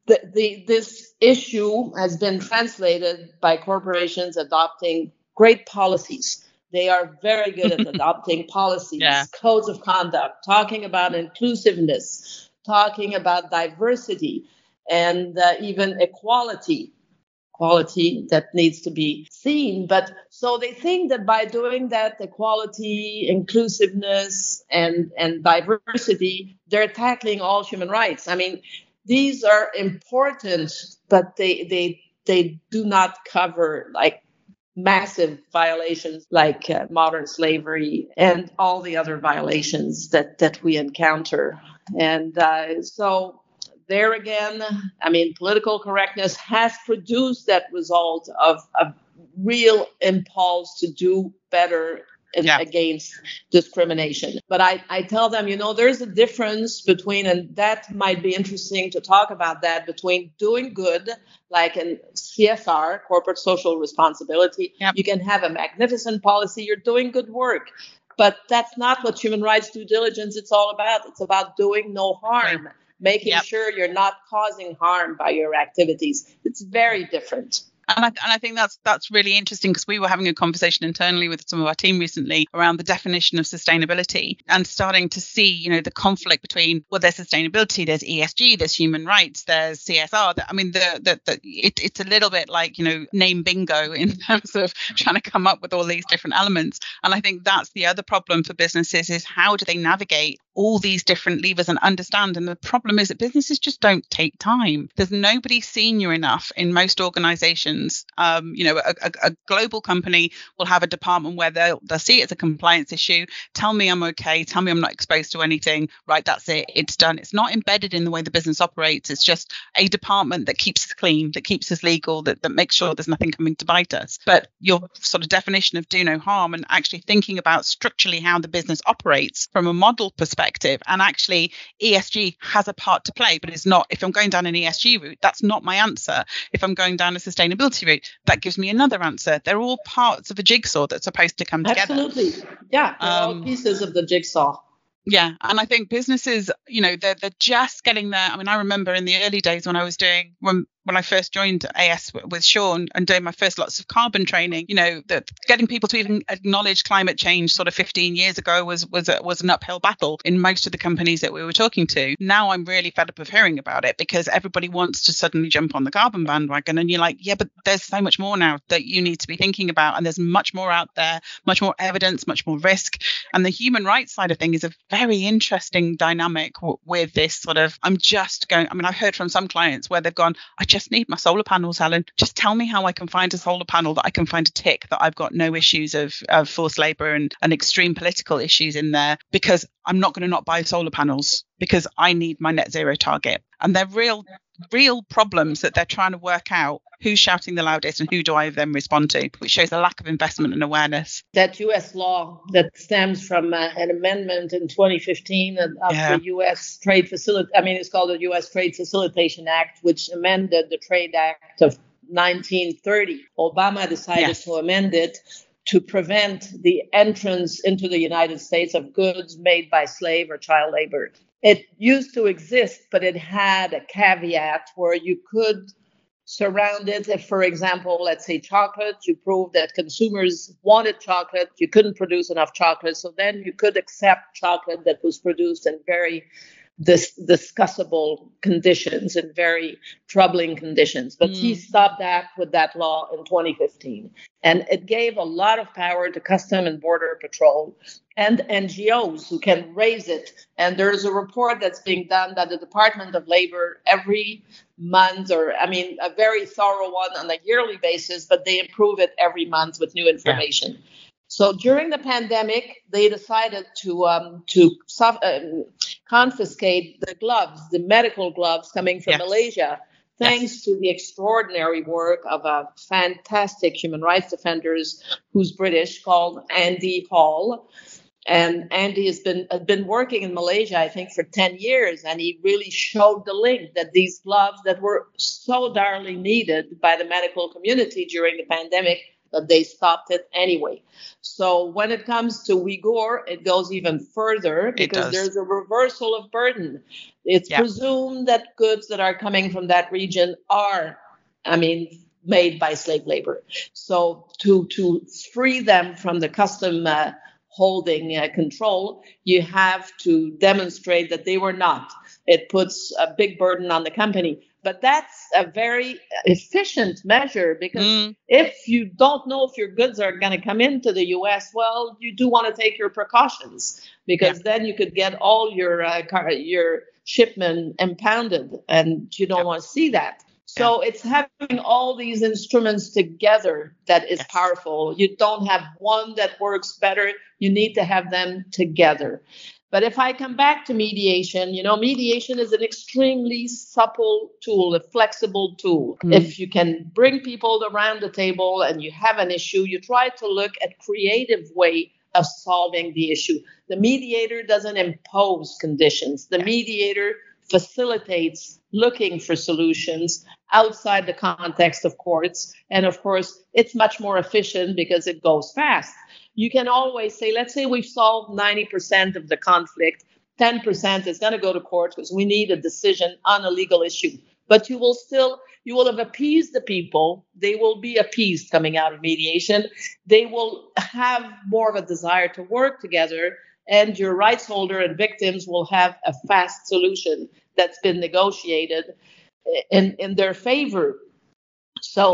This issue has been translated by corporations adopting great policies. They are very good at adopting policies, codes of conduct, talking about inclusiveness, talking about diversity, and even equality that needs to be seen. But so they think that by doing that, equality, inclusiveness, and diversity, they're tackling all human rights. I mean, these are important, but they do not cover massive violations like modern slavery and all the other violations that we encounter. And so there again, I mean, political correctness has produced that result of a real impulse to do better against discrimination. But I tell them, there's a difference between, and that might be interesting to talk about that, between doing good, like in CSR, corporate social responsibility. You can have a magnificent policy, you're doing good work. But that's not what human rights due diligence it's all about. It's about doing no harm, making sure you're not causing harm by your activities. It's very different. And I think that's really interesting, because we were having a conversation internally with some of our team recently around the definition of sustainability, and starting to see, the conflict between, there's sustainability, there's ESG, there's human rights, there's CSR. I mean, it's a little bit like, name bingo in terms of trying to come up with all these different elements. And I think that's the other problem for businesses, is how do they navigate all these different levers and understand. And the problem is that businesses just don't take time. There's nobody senior enough in most organizations. A global company will have a department where they'll see it as a compliance issue. Tell me I'm okay. Tell me I'm not exposed to anything. Right, that's it. It's done. It's not embedded in the way the business operates. It's just a department that keeps us clean, that keeps us legal, that makes sure there's nothing coming to bite us. But your sort of definition of do no harm and actually thinking about structurally how the business operates from a model perspective, and actually ESG has a part to play, but it's not, if I'm going down an ESG route, that's not my answer. If I'm going down a sustainability route, that gives me another answer. They're all parts of a jigsaw that's supposed to come together. Absolutely. Yeah, they're all pieces of the jigsaw. Yeah. And I think businesses, they're just getting there. I mean, I remember in the early days when I was when I first joined AS with Sean and doing my first lots of carbon training, that getting people to even acknowledge climate change sort of 15 years ago was an uphill battle in most of the companies that we were talking to. Now I'm really fed up of hearing about it because everybody wants to suddenly jump on the carbon bandwagon. And you're like, yeah, but there's so much more now that you need to be thinking about. And there's much more out there, much more evidence, much more risk. And the human rights side of things is a very interesting dynamic with this sort of, I've heard from some clients where they've gone, I just need my solar panels, Helen. Just tell me how I can find a solar panel that I can find a tick that I've got no issues of forced labor and extreme political issues in there, because I'm not going to not buy solar panels because I need my net zero target. And they're real problems that they're trying to work out who's shouting the loudest and who do I then respond to, which shows a lack of investment and awareness. That U.S. law that stems from an amendment in 2015 of the U.S. Trade Facility. It's called the U.S. Trade Facilitation Act, which amended the Trade Act of 1930. Obama decided to amend it to prevent the entrance into the United States of goods made by slave or child labor. It used to exist, but it had a caveat where you could surround it. If, for example, let's say chocolate, you proved that consumers wanted chocolate, you couldn't produce enough chocolate, so then you could accept chocolate that was produced in very discussable conditions and very troubling conditions. But he stopped that with that law in 2015. And it gave a lot of power to Custom and Border Patrol and NGOs who can raise it. And there's a report that's being done by the Department of Labor every month, a very thorough one on a yearly basis, but they improve it every month with new information. Yeah. So during the pandemic, they decided to confiscate the gloves, the medical gloves coming from Malaysia, thanks to the extraordinary work of a fantastic human rights defender who's British, called Andy Hall. And Andy has been working in Malaysia, I think, for 10 years, and he really showed the link that these gloves that were so direly needed by the medical community during the pandemic, that they stopped it anyway. So when it comes to Uyghur, it goes even further because there's a reversal of burden. It's presumed that goods that are coming from that region are, made by slave labor. So to free them from the custom holding control, you have to demonstrate that they were not. It puts a big burden on the company. But that's a very efficient measure because if you don't know if your goods are going to come into the U.S., well, you do want to take your precautions because then you could get all your shipment impounded, and you don't want to see that. So it's having all these instruments together that is powerful. You don't have one that works better. You need to have them together. But if I come back to mediation, mediation is an extremely supple tool, a flexible tool. If you can bring people around the table and you have an issue, you try to look at creative way of solving the issue. The mediator doesn't impose conditions. The mediator facilitates looking for solutions outside the context of courts. And of course, it's much more efficient because it goes fast. You can always say, let's say we've solved 90% of the conflict, 10% is going to go to court because we need a decision on a legal issue. But you will have appeased the people. They will be appeased coming out of mediation. They will have more of a desire to work together, and your rights holder and victims will have a fast solution that's been negotiated in their favor. So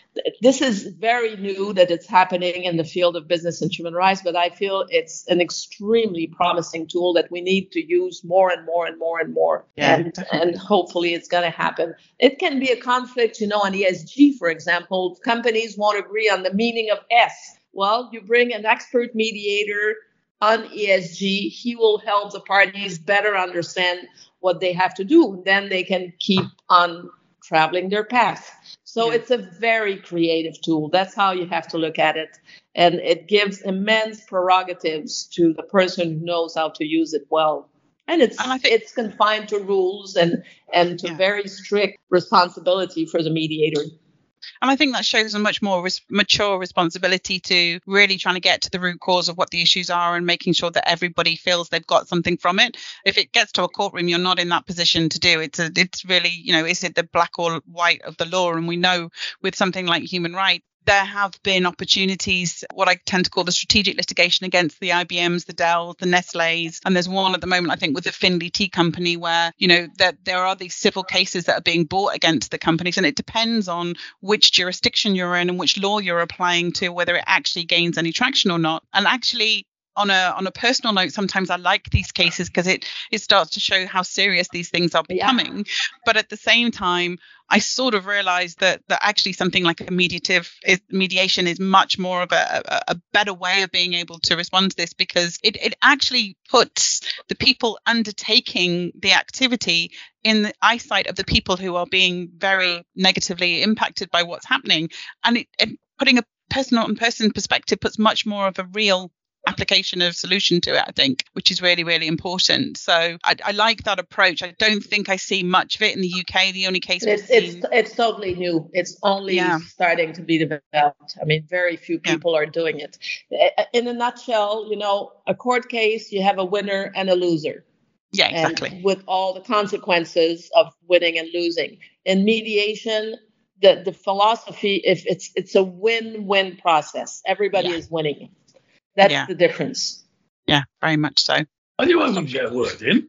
This is very new that it's happening in the field of business and human rights, but I feel it's an extremely promising tool that we need to use more and more and more and more. Yeah, and hopefully it's going to happen. It can be a conflict, on ESG, for example. Companies won't agree on the meaning of S. Well, you bring an expert mediator on ESG. He will help the parties better understand what they have to do. Then they can keep on traveling their path. So It's a very creative tool. That's how you have to look at it. And it gives immense prerogatives to the person who knows how to use it well. And it's confined to rules and to very strict responsibility for the mediator. And I think that shows a much more mature responsibility to really trying to get to the root cause of what the issues are and making sure that everybody feels they've got something from it. If it gets to a courtroom, you're not in that position to do it. It's really, is it the black or white of the law? And we know with something like human rights, there have been opportunities, what I tend to call the strategic litigation against the IBMs, the Dells, the Nestles. And there's one at the moment, I think, with the Findlay Tea Company where, that there are these civil cases that are being brought against the companies. And it depends on which jurisdiction you're in and which law you're applying to, whether it actually gains any traction or not. And actually, on a personal note, sometimes I like these cases because it starts to show how serious these things are becoming. Yeah. But at the same time, I sort of realized that actually something like a mediation is much more of a better way of being able to respond to this, because it actually puts the people undertaking the activity in the eyesight of the people who are being very negatively impacted by what's happening. And it putting a person-on-person perspective puts much more of a real application of solution to it, I think, which is really, really important. So I like that approach. I don't think I see much of it in the UK. The only case it's totally new. It's only starting to be developed. I mean, very few people are doing it. In a nutshell, a court case, you have a winner and a loser. Yeah, exactly. And with all the consequences of winning and losing. In mediation, the philosophy, if it's a win-win process, everybody is winning. That's the difference. Yeah, very much so. I knew I wouldn't get a word in.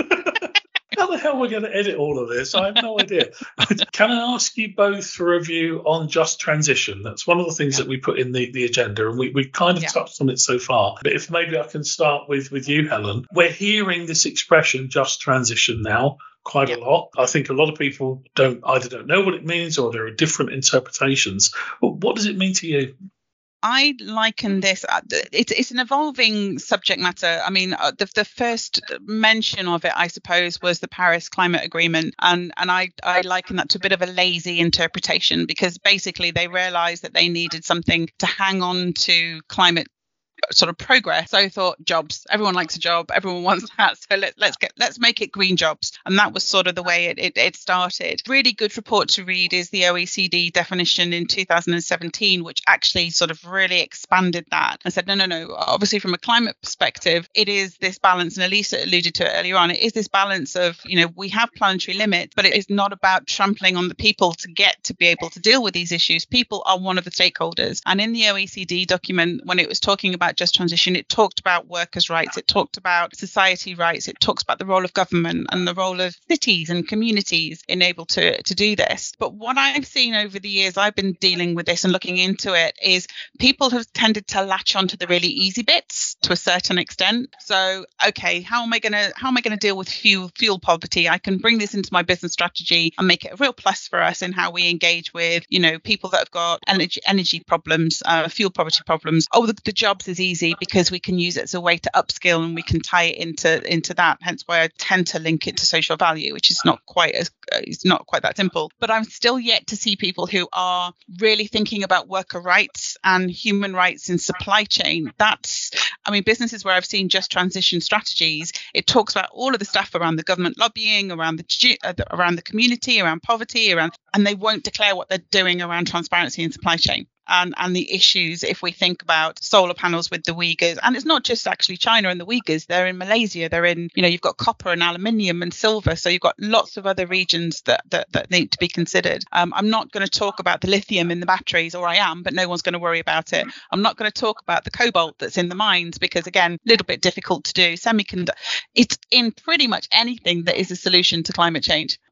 How the hell are we going to edit all of this? I have no idea. Can I ask you both for a view on just transition? That's one of the things that we put in the agenda, and we kind of touched on it so far. But if maybe I can start with you, Helen. We're hearing this expression, just transition, now quite a lot. I think a lot of people either don't know what it means or there are different interpretations. But what does it mean to you? I liken this, it's an evolving subject matter. I mean, the first mention of it, I suppose, was the Paris Climate Agreement. And I liken that to a bit of a lazy interpretation, because basically they realized that they needed something to hang on to climate sort of progress. So I thought jobs. Everyone likes a job. Everyone wants that. So let's make it green jobs. And that was sort of the way it started. Really good report to read is the OECD definition in 2017, which actually sort of really expanded that and said, no. Obviously, from a climate perspective, it is this balance, and Elisa alluded to it earlier on. It is this balance of, we have planetary limits, but it is not about trampling on the people to get to be able to deal with these issues. People are one of the stakeholders. And in the OECD document, when it was talking about just transition, it talked about workers' rights, it talked about society rights, it talks about the role of government and the role of cities and communities in able to do this. But what I've seen over the years I've been dealing with this and looking into it is people have tended to latch onto the really easy bits to a certain extent. So, okay, how am I going to deal with fuel poverty? I can bring this into my business strategy and make it a real plus for us in how we engage with, people that have got energy problems, fuel poverty problems. Oh, the jobs is easy because we can use it as a way to upskill and we can tie it into that. Hence why I tend to link it to social value, which is not quite that simple. But I'm still yet to see people who are really thinking about worker rights and human rights in supply chain. Businesses where I've seen just transition strategies, it talks about all of the stuff around the government lobbying, around the community, around poverty, and they won't declare what they're doing around transparency in supply chain. And the issues, if we think about solar panels with the Uyghurs, and it's not just actually China and the Uyghurs, they're in Malaysia, they're in, you've got copper and aluminium and silver. So you've got lots of other regions that need to be considered. I'm not going to talk about the lithium in the batteries, or I am, but no one's going to worry about it. I'm not going to talk about the cobalt that's in the mines because, again, a little bit difficult to do. It's in pretty much anything that is a solution to climate change.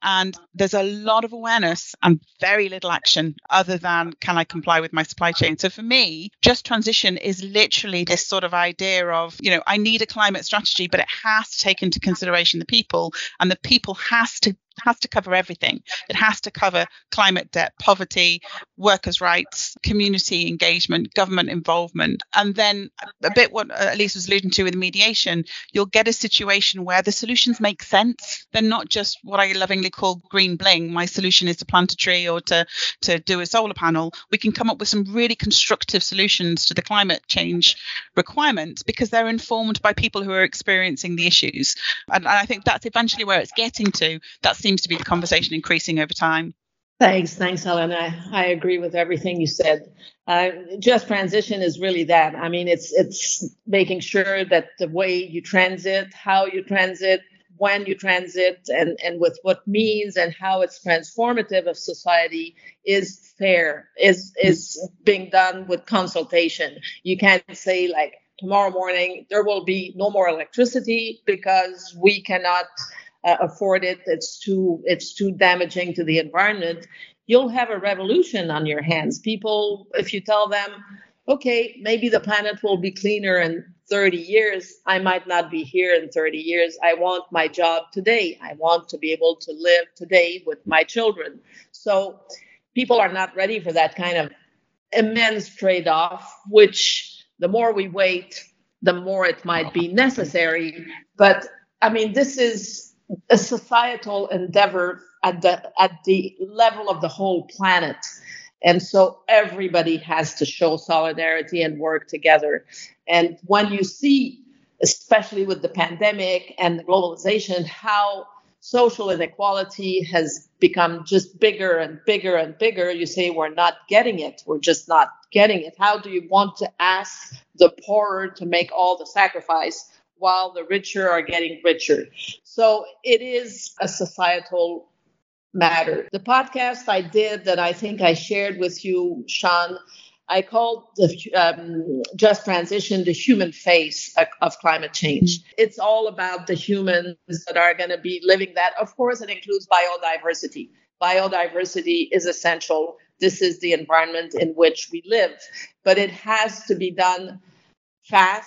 And there's a lot of awareness and very little action other than, can I comply with my supply chain? So for me, just transition is literally this sort of idea of, I need a climate strategy, but it has to take into consideration the people, and the people has to cover everything. It has to cover climate debt, poverty, workers' rights, community engagement, government involvement. And then a bit what Elise was alluding to with mediation, you'll get a situation where the solutions make sense. They're not just what I lovingly call green bling. My solution is to plant a tree or to do a solar panel. We can come up with some really constructive solutions to the climate change requirements because they're informed by people who are experiencing the issues. And I think that's eventually where it's getting to. That seems to be the conversation increasing over time. Thanks, Helen. I agree with everything you said. Just transition is really that. I mean, it's making sure that the way you transit, how you transit, when you transit, and with what means and how it's transformative of society is fair, is being done with consultation. You can't say like tomorrow morning there will be no more electricity because we cannot afford it. It's too damaging to the environment. You'll have a revolution on your hands. People, if you tell them, okay, maybe the planet will be cleaner in 30 years, I might not be here in 30 years. I want my job today. I want to be able to live today with my children. So people are not ready for that kind of immense trade-off, which the more we wait, the more it might be necessary. But I mean, this is a societal endeavor at the level of the whole planet. And so everybody has to show solidarity and work together. And when you see, especially with the pandemic and the globalization, how social inequality has become just bigger and bigger and bigger, you say, we're not getting it. We're just not getting it. How do you want to ask the poorer to make all the sacrifice while the richer are getting richer? So it is a societal matter. The podcast I did that I think I shared with you, Sean, I called the Just Transition the human face of climate change. It's all about the humans that are going to be living that. Of course, it includes biodiversity. Biodiversity is essential. This is the environment in which we live. But it has to be done fast.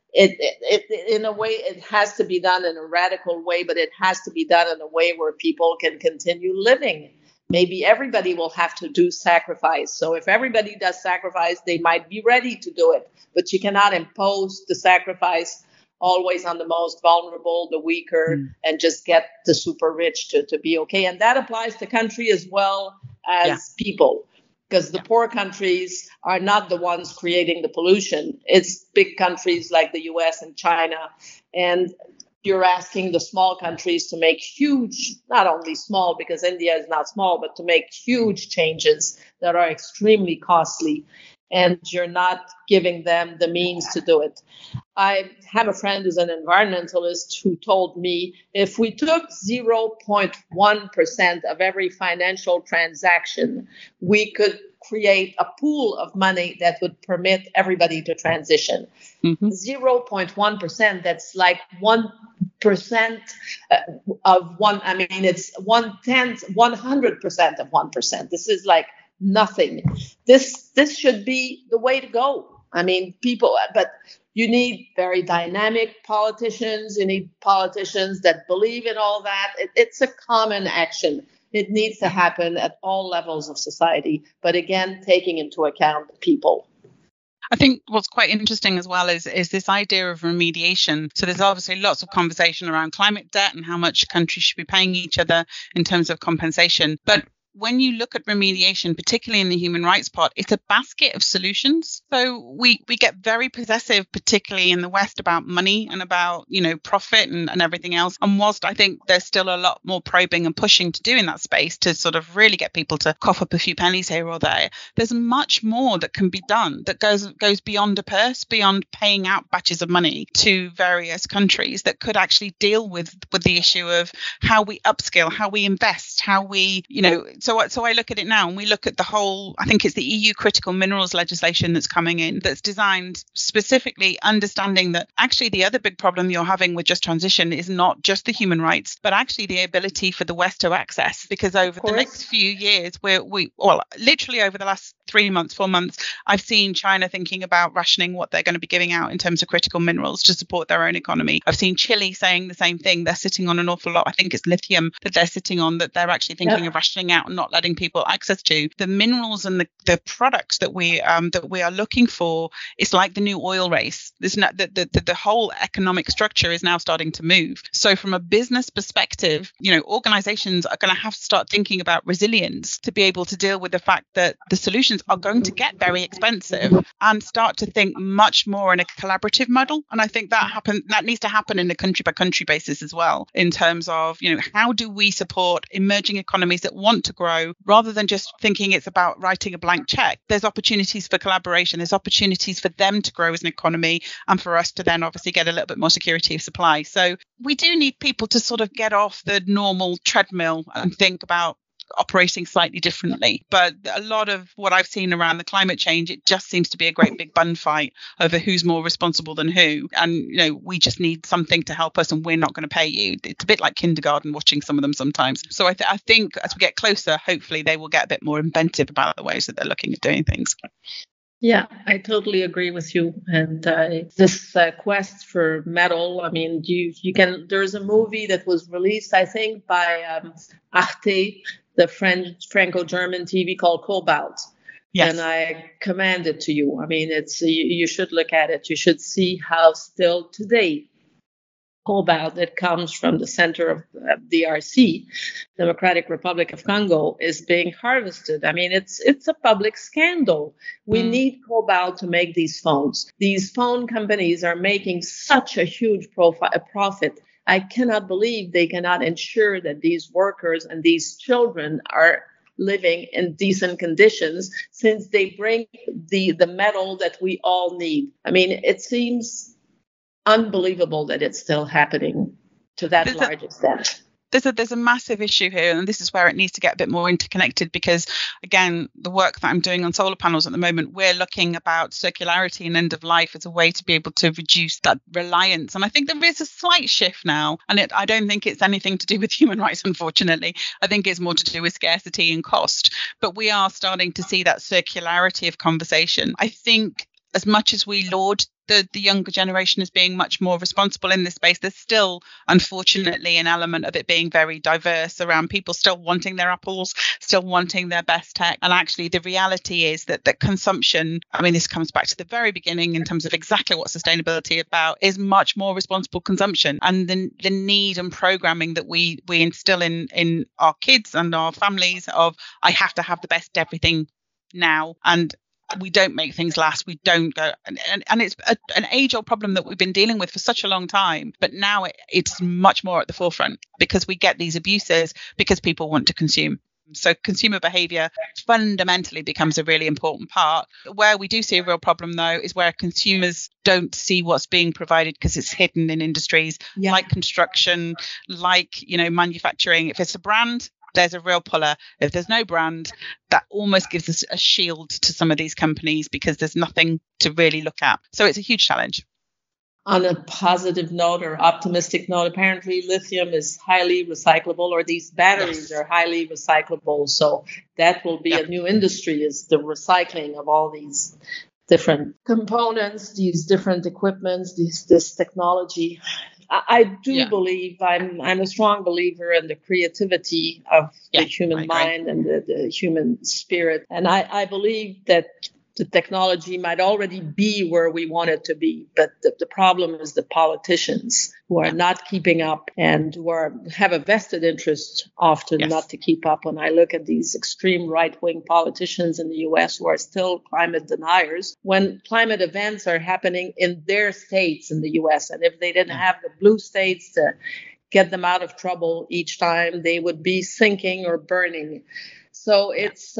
In a way, it has to be done in a radical way, but it has to be done in a way where people can continue living. Maybe everybody will have to do sacrifice. So if everybody does sacrifice, they might be ready to do it. But you cannot impose the sacrifice always on the most vulnerable, the weaker, and just get the super rich to be okay. And that applies to country as well as people. Because the poor countries are not the ones creating the pollution. It's big countries like the US and China. And you're asking the small countries to make huge, not only small, because India is not small, but to make huge changes that are extremely costly. And you're not giving them the means to do it. I have a friend who's an environmentalist who told me if we took 0.1% of every financial transaction, we could create a pool of money that would permit everybody to transition. 0.1%, that's like 1% of one. I mean, it's 100% of 1%. This is like nothing. This should be the way to go. I mean, people, but you need very dynamic politicians. You need politicians that believe in all that. It's a common action. It needs to happen at all levels of society, but again, taking into account people. I think what's quite interesting as well is this idea of remediation. So there's obviously lots of conversation around climate debt and how much countries should be paying each other in terms of compensation. But when you look at remediation, particularly in the human rights part, it's a basket of solutions. So we get very possessive, particularly in the West, about money and about, profit and everything else. And whilst I think there's still a lot more probing and pushing to do in that space to sort of really get people to cough up a few pennies here or there, there's much more that can be done that goes beyond a purse, beyond paying out batches of money to various countries that could actually deal with the issue of how we upskill, how we invest, how we, so So I look at it now, and we look at the whole, I think it's the EU critical minerals legislation that's coming in, that's designed specifically understanding that actually the other big problem you're having with just transition is not just the human rights, but actually the ability for the West to access. Because over the next few years, literally over the last 3 months, 4 months, I've seen China thinking about rationing what they're going to be giving out in terms of critical minerals to support their own economy. I've seen Chile saying the same thing. They're sitting on an awful lot. I think it's lithium that they're sitting on, that they're actually thinking of rationing out and not letting people access to. The minerals and the products that we are looking for is like the new oil race. There's not, the whole economic structure is now starting to move. So from a business perspective, organizations are going to have to start thinking about resilience to be able to deal with the fact that the solutions are going to get very expensive, and start to think much more in a collaborative model. And I think that needs to happen in a country by country basis as well, in terms of, how do we support emerging economies that want to grow, rather than just thinking it's about writing a blank check. There's opportunities for collaboration. There's opportunities for them to grow as an economy, and for us to then obviously get a little bit more security of supply. So we do need people to sort of get off the normal treadmill and think about operating slightly differently. But a lot of what I've seen around the climate change, it just seems to be a great big bun fight over who's more responsible than who. And, we just need something to help us, and we're not going to pay you. It's a bit like kindergarten watching some of them sometimes. So I think as we get closer, hopefully they will get a bit more inventive about the ways that they're looking at doing things. Yeah, I totally agree with you. And this quest for metal, I mean, you can. There's a movie that was released, I think, by Arte, the Franco-German TV, called Cobalt. Yes. And I commend it to you. I mean, it's you should look at it. You should see how still today cobalt that comes from the center of DRC, Democratic Republic of Congo, is being harvested. I mean, it's a public scandal. We need cobalt to make these phones. These phone companies are making such a huge profit. I cannot believe they cannot ensure that these workers and these children are living in decent conditions, since they bring the metal that we all need. I mean, it seems unbelievable that it's still happening to that large extent. There's a massive issue here, and this is where it needs to get a bit more interconnected, because again, the work that I'm doing on solar panels at the moment, we're looking about circularity and end of life as a way to be able to reduce that reliance. And I think there is a slight shift now, and I don't think it's anything to do with human rights, unfortunately. I think it's more to do with scarcity and cost. But we are starting to see that circularity of conversation. I think as much as we laud the younger generation as being much more responsible in this space, there's still, unfortunately, an element of it being very diverse around people still wanting their apples, still wanting their best tech. And actually, the reality is that consumption, I mean, this comes back to the very beginning in terms of exactly what sustainability is about, is much more responsible consumption. And the need and programming that we instill in our kids and our families of, I have to have the best everything now, and we don't make things last. We don't go, and it's an age-old problem that we've been dealing with for such a long time. But now it's much more at the forefront, because we get these abuses because people want to consume. So consumer behavior fundamentally becomes a really important part. Where we do see a real problem, though, is where consumers don't see what's being provided because it's hidden in industries like construction, like manufacturing. If it's a brand, there's a real puller. If there's no brand, that almost gives us a shield to some of these companies, because there's nothing to really look at. So it's a huge challenge. On a positive note or optimistic note, apparently lithium is highly recyclable, or these batteries are highly recyclable. So that will be a new industry, is the recycling of all these different components, these different equipments, this technology. I do believe, I'm a strong believer in the creativity of the human mind and the human spirit. And I believe that the technology might already be where we want it to be. But the problem is the politicians who are not keeping up, and who have a vested interest often not to keep up. When I look at these extreme right-wing politicians in the U.S. who are still climate deniers, when climate events are happening in their states in the U.S., and if they didn't have the blue states to get them out of trouble each time, they would be sinking or burning. So it's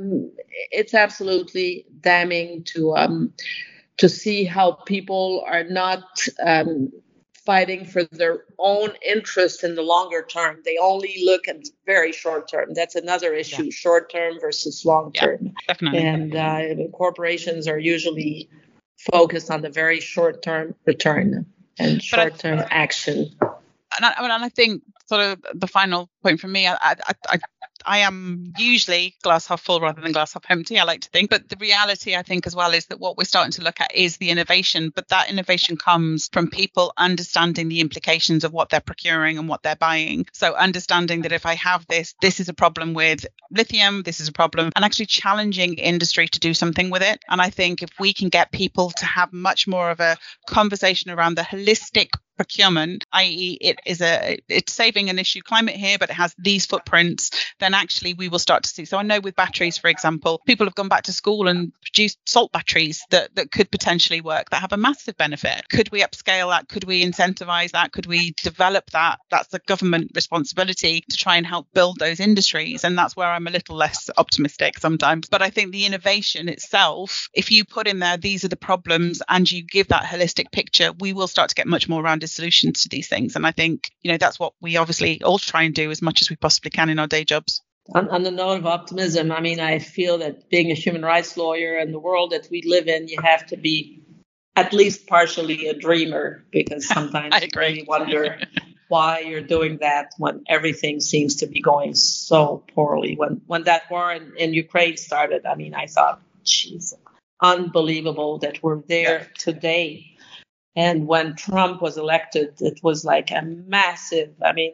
absolutely damning to see how people are not fighting for their own interest in the longer term. They only look at very short term. That's another issue, short term versus long term. Definitely. And corporations are usually focused on the very short term return and short term action. And I think sort of the final point for me, I am usually glass half full rather than glass half empty, I like to think. But the reality, I think, as well, is that what we're starting to look at is the innovation. But that innovation comes from people understanding the implications of what they're procuring and what they're buying. So understanding that if I have this is a problem with lithium, this is a problem, and actually challenging industry to do something with it. And I think if we can get people to have much more of a conversation around the holistic procurement, i.e. it's saving an issue climate here, but it has these footprints, then actually we will start to see. So I know with batteries, for example, people have gone back to school and produced salt batteries that could potentially work, that have a massive benefit. Could we upscale that? Could we incentivize that? Could we develop that? That's the government responsibility to try and help build those industries. And that's where I'm a little less optimistic sometimes. But I think the innovation itself, if you put in there, these are the problems, and you give that holistic picture, we will start to get much more rounded solutions to these things. And I think, that's what we obviously all try and do as much as we possibly can in our day jobs. On the note of optimism, I mean, I feel that being a human rights lawyer and the world that we live in, you have to be at least partially a dreamer, because sometimes you really wonder why you're doing that when everything seems to be going so poorly. When that war in Ukraine started, I mean, I thought, geez, unbelievable that we're there today. And when Trump was elected, it was like a massive,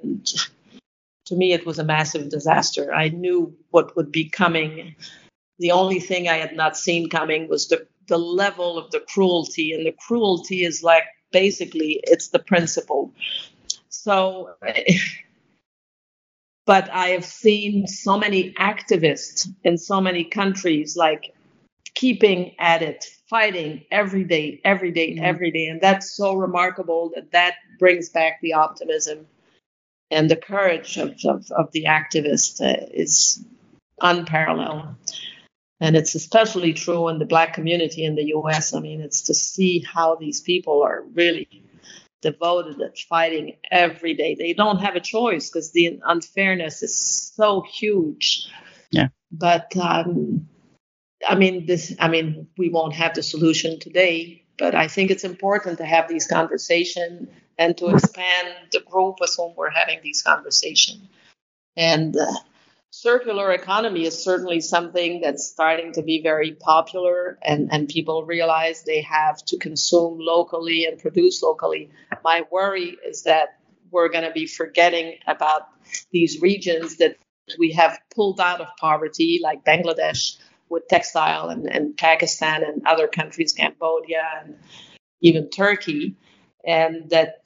to me, it was a massive disaster. I knew what would be coming. The only thing I had not seen coming was the level of the cruelty. And the cruelty is like, basically, it's the principle. So, but I have seen so many activists in so many countries, like, keeping at it, fighting every day. And that's so remarkable that brings back the optimism. And the courage of the activist is unparalleled. And it's especially true in the Black community in the U.S. I mean, it's to see how these people are really devoted at fighting every day. They don't have a choice because the unfairness is so huge. Yeah. But, we won't have the solution today, but I think it's important to have these conversations and to expand the group with whom we're having these conversations. And circular economy is certainly something that's starting to be very popular, and people realize they have to consume locally and produce locally. My worry is that we're going to be forgetting about these regions that we have pulled out of poverty, like Bangladesh with textile, and Pakistan and other countries, Cambodia and even Turkey. And that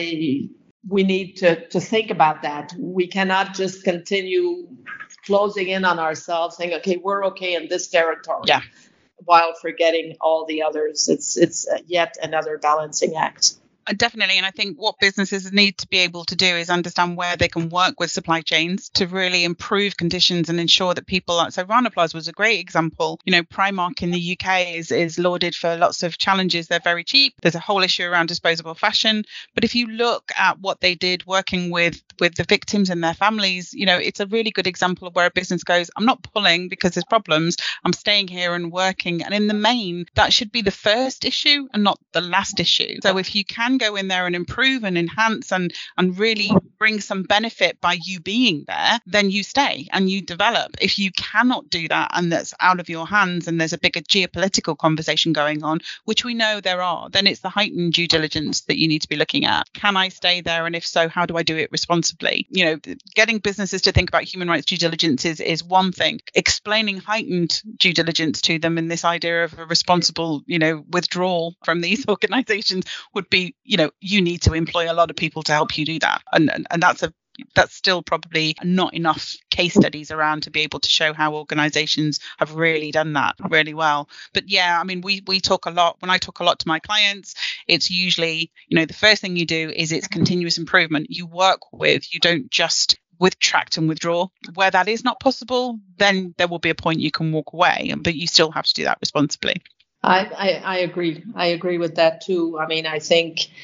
we need to think about that. We cannot just continue closing in on ourselves, saying, okay, we're okay in this territory, while forgetting all the others. It's yet another balancing act. Definitely. And I think what businesses need to be able to do is understand where they can work with supply chains to really improve conditions and ensure that people are. So Rana Plaza was a great example. Primark in the UK is lauded for lots of challenges. They're very cheap. There's a whole issue around disposable fashion. But if you look at what they did working with the victims and their families, it's a really good example of where a business goes, I'm not pulling because there's problems. I'm staying here and working. And in the main, that should be the first issue and not the last issue. So if you can go in there and improve and enhance and really bring some benefit by you being there, then you stay and you develop. If you cannot do that and that's out of your hands and there's a bigger geopolitical conversation going on, which we know there are, then it's the heightened due diligence that you need to be looking at. Can I stay there? And if so, how do I do it responsibly? Getting businesses to think about human rights due diligence is one thing. Explaining heightened due diligence to them and this idea of a responsible, withdrawal from these organizations would be, you need to employ a lot of people to help you do that. And that's still probably not enough case studies around to be able to show how organizations have really done that really well. But we talk a lot. When I talk a lot to my clients, it's usually, the first thing you do is it's continuous improvement. You you don't just retract and withdraw. Where that is not possible, then there will be a point you can walk away, but you still have to do that responsibly. I agree. I agree with that too. I mean, I think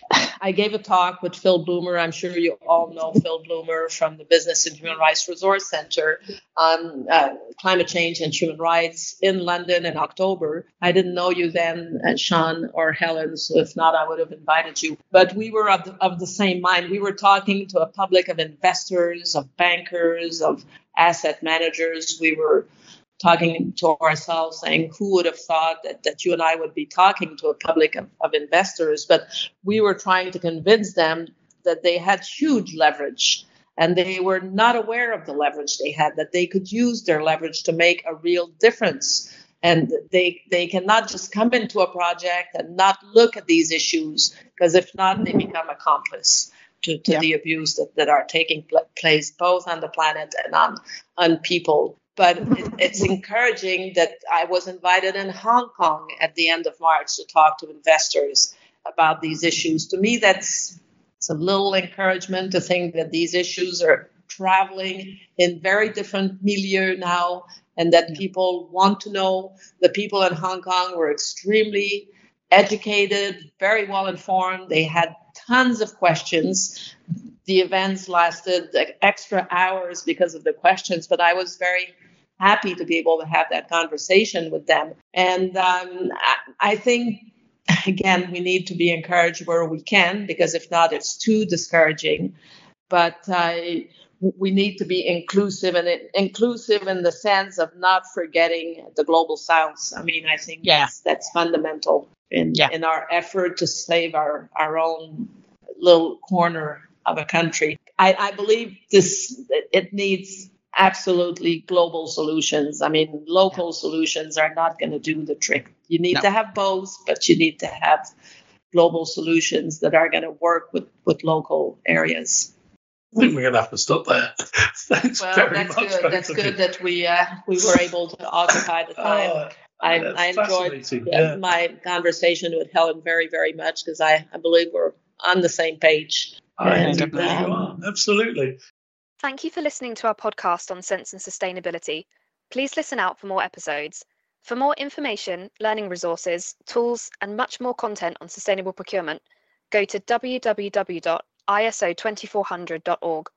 I gave a talk with Phil Bloomer. I'm sure you all know Phil Bloomer from the Business and Human Rights Resource Center on climate change and human rights in London in October. I didn't know you then, Sean or Helen, so if not, I would have invited you. But we were of the same mind. We were talking to a public of investors, of bankers, of asset managers. We were talking to ourselves, saying, who would have thought that you and I would be talking to a public of investors? But we were trying to convince them that they had huge leverage and they were not aware of the leverage they had, that they could use their leverage to make a real difference. And they cannot just come into a project and not look at these issues, because if not, they become accomplice to the abuse that are taking place both on the planet and on people. But it's encouraging that I was invited in Hong Kong at the end of March to talk to investors about these issues. To me, it's a little encouragement to think that these issues are traveling in very different milieu now, and that people want to know. The people in Hong Kong were extremely educated, very well informed. They had tons of questions. The events lasted extra hours because of the questions, but I was very happy to be able to have that conversation with them. And I think, again, we need to be encouraged where we can, because if not, it's too discouraging. But we need to be inclusive, and inclusive in the sense of not forgetting the global south. I mean, I think that's fundamental in our effort to save our own little corner of a country. I believe it needs absolutely global solutions. I mean, local solutions are not going to do the trick. You need to have both, but you need to have global solutions that are going to work with local areas. I think we're going to have to stop there. Thanks very much. Good. That's good that we were able to occupy the time. I enjoyed my conversation with Helen very, very much, because I believe we're on the same page. I think you are. Absolutely. Thank you for listening to our podcast on Sense and Sustainability. Please listen out for more episodes. For more information, learning resources, tools, and much more content on sustainable procurement, go to www.iso2400.org.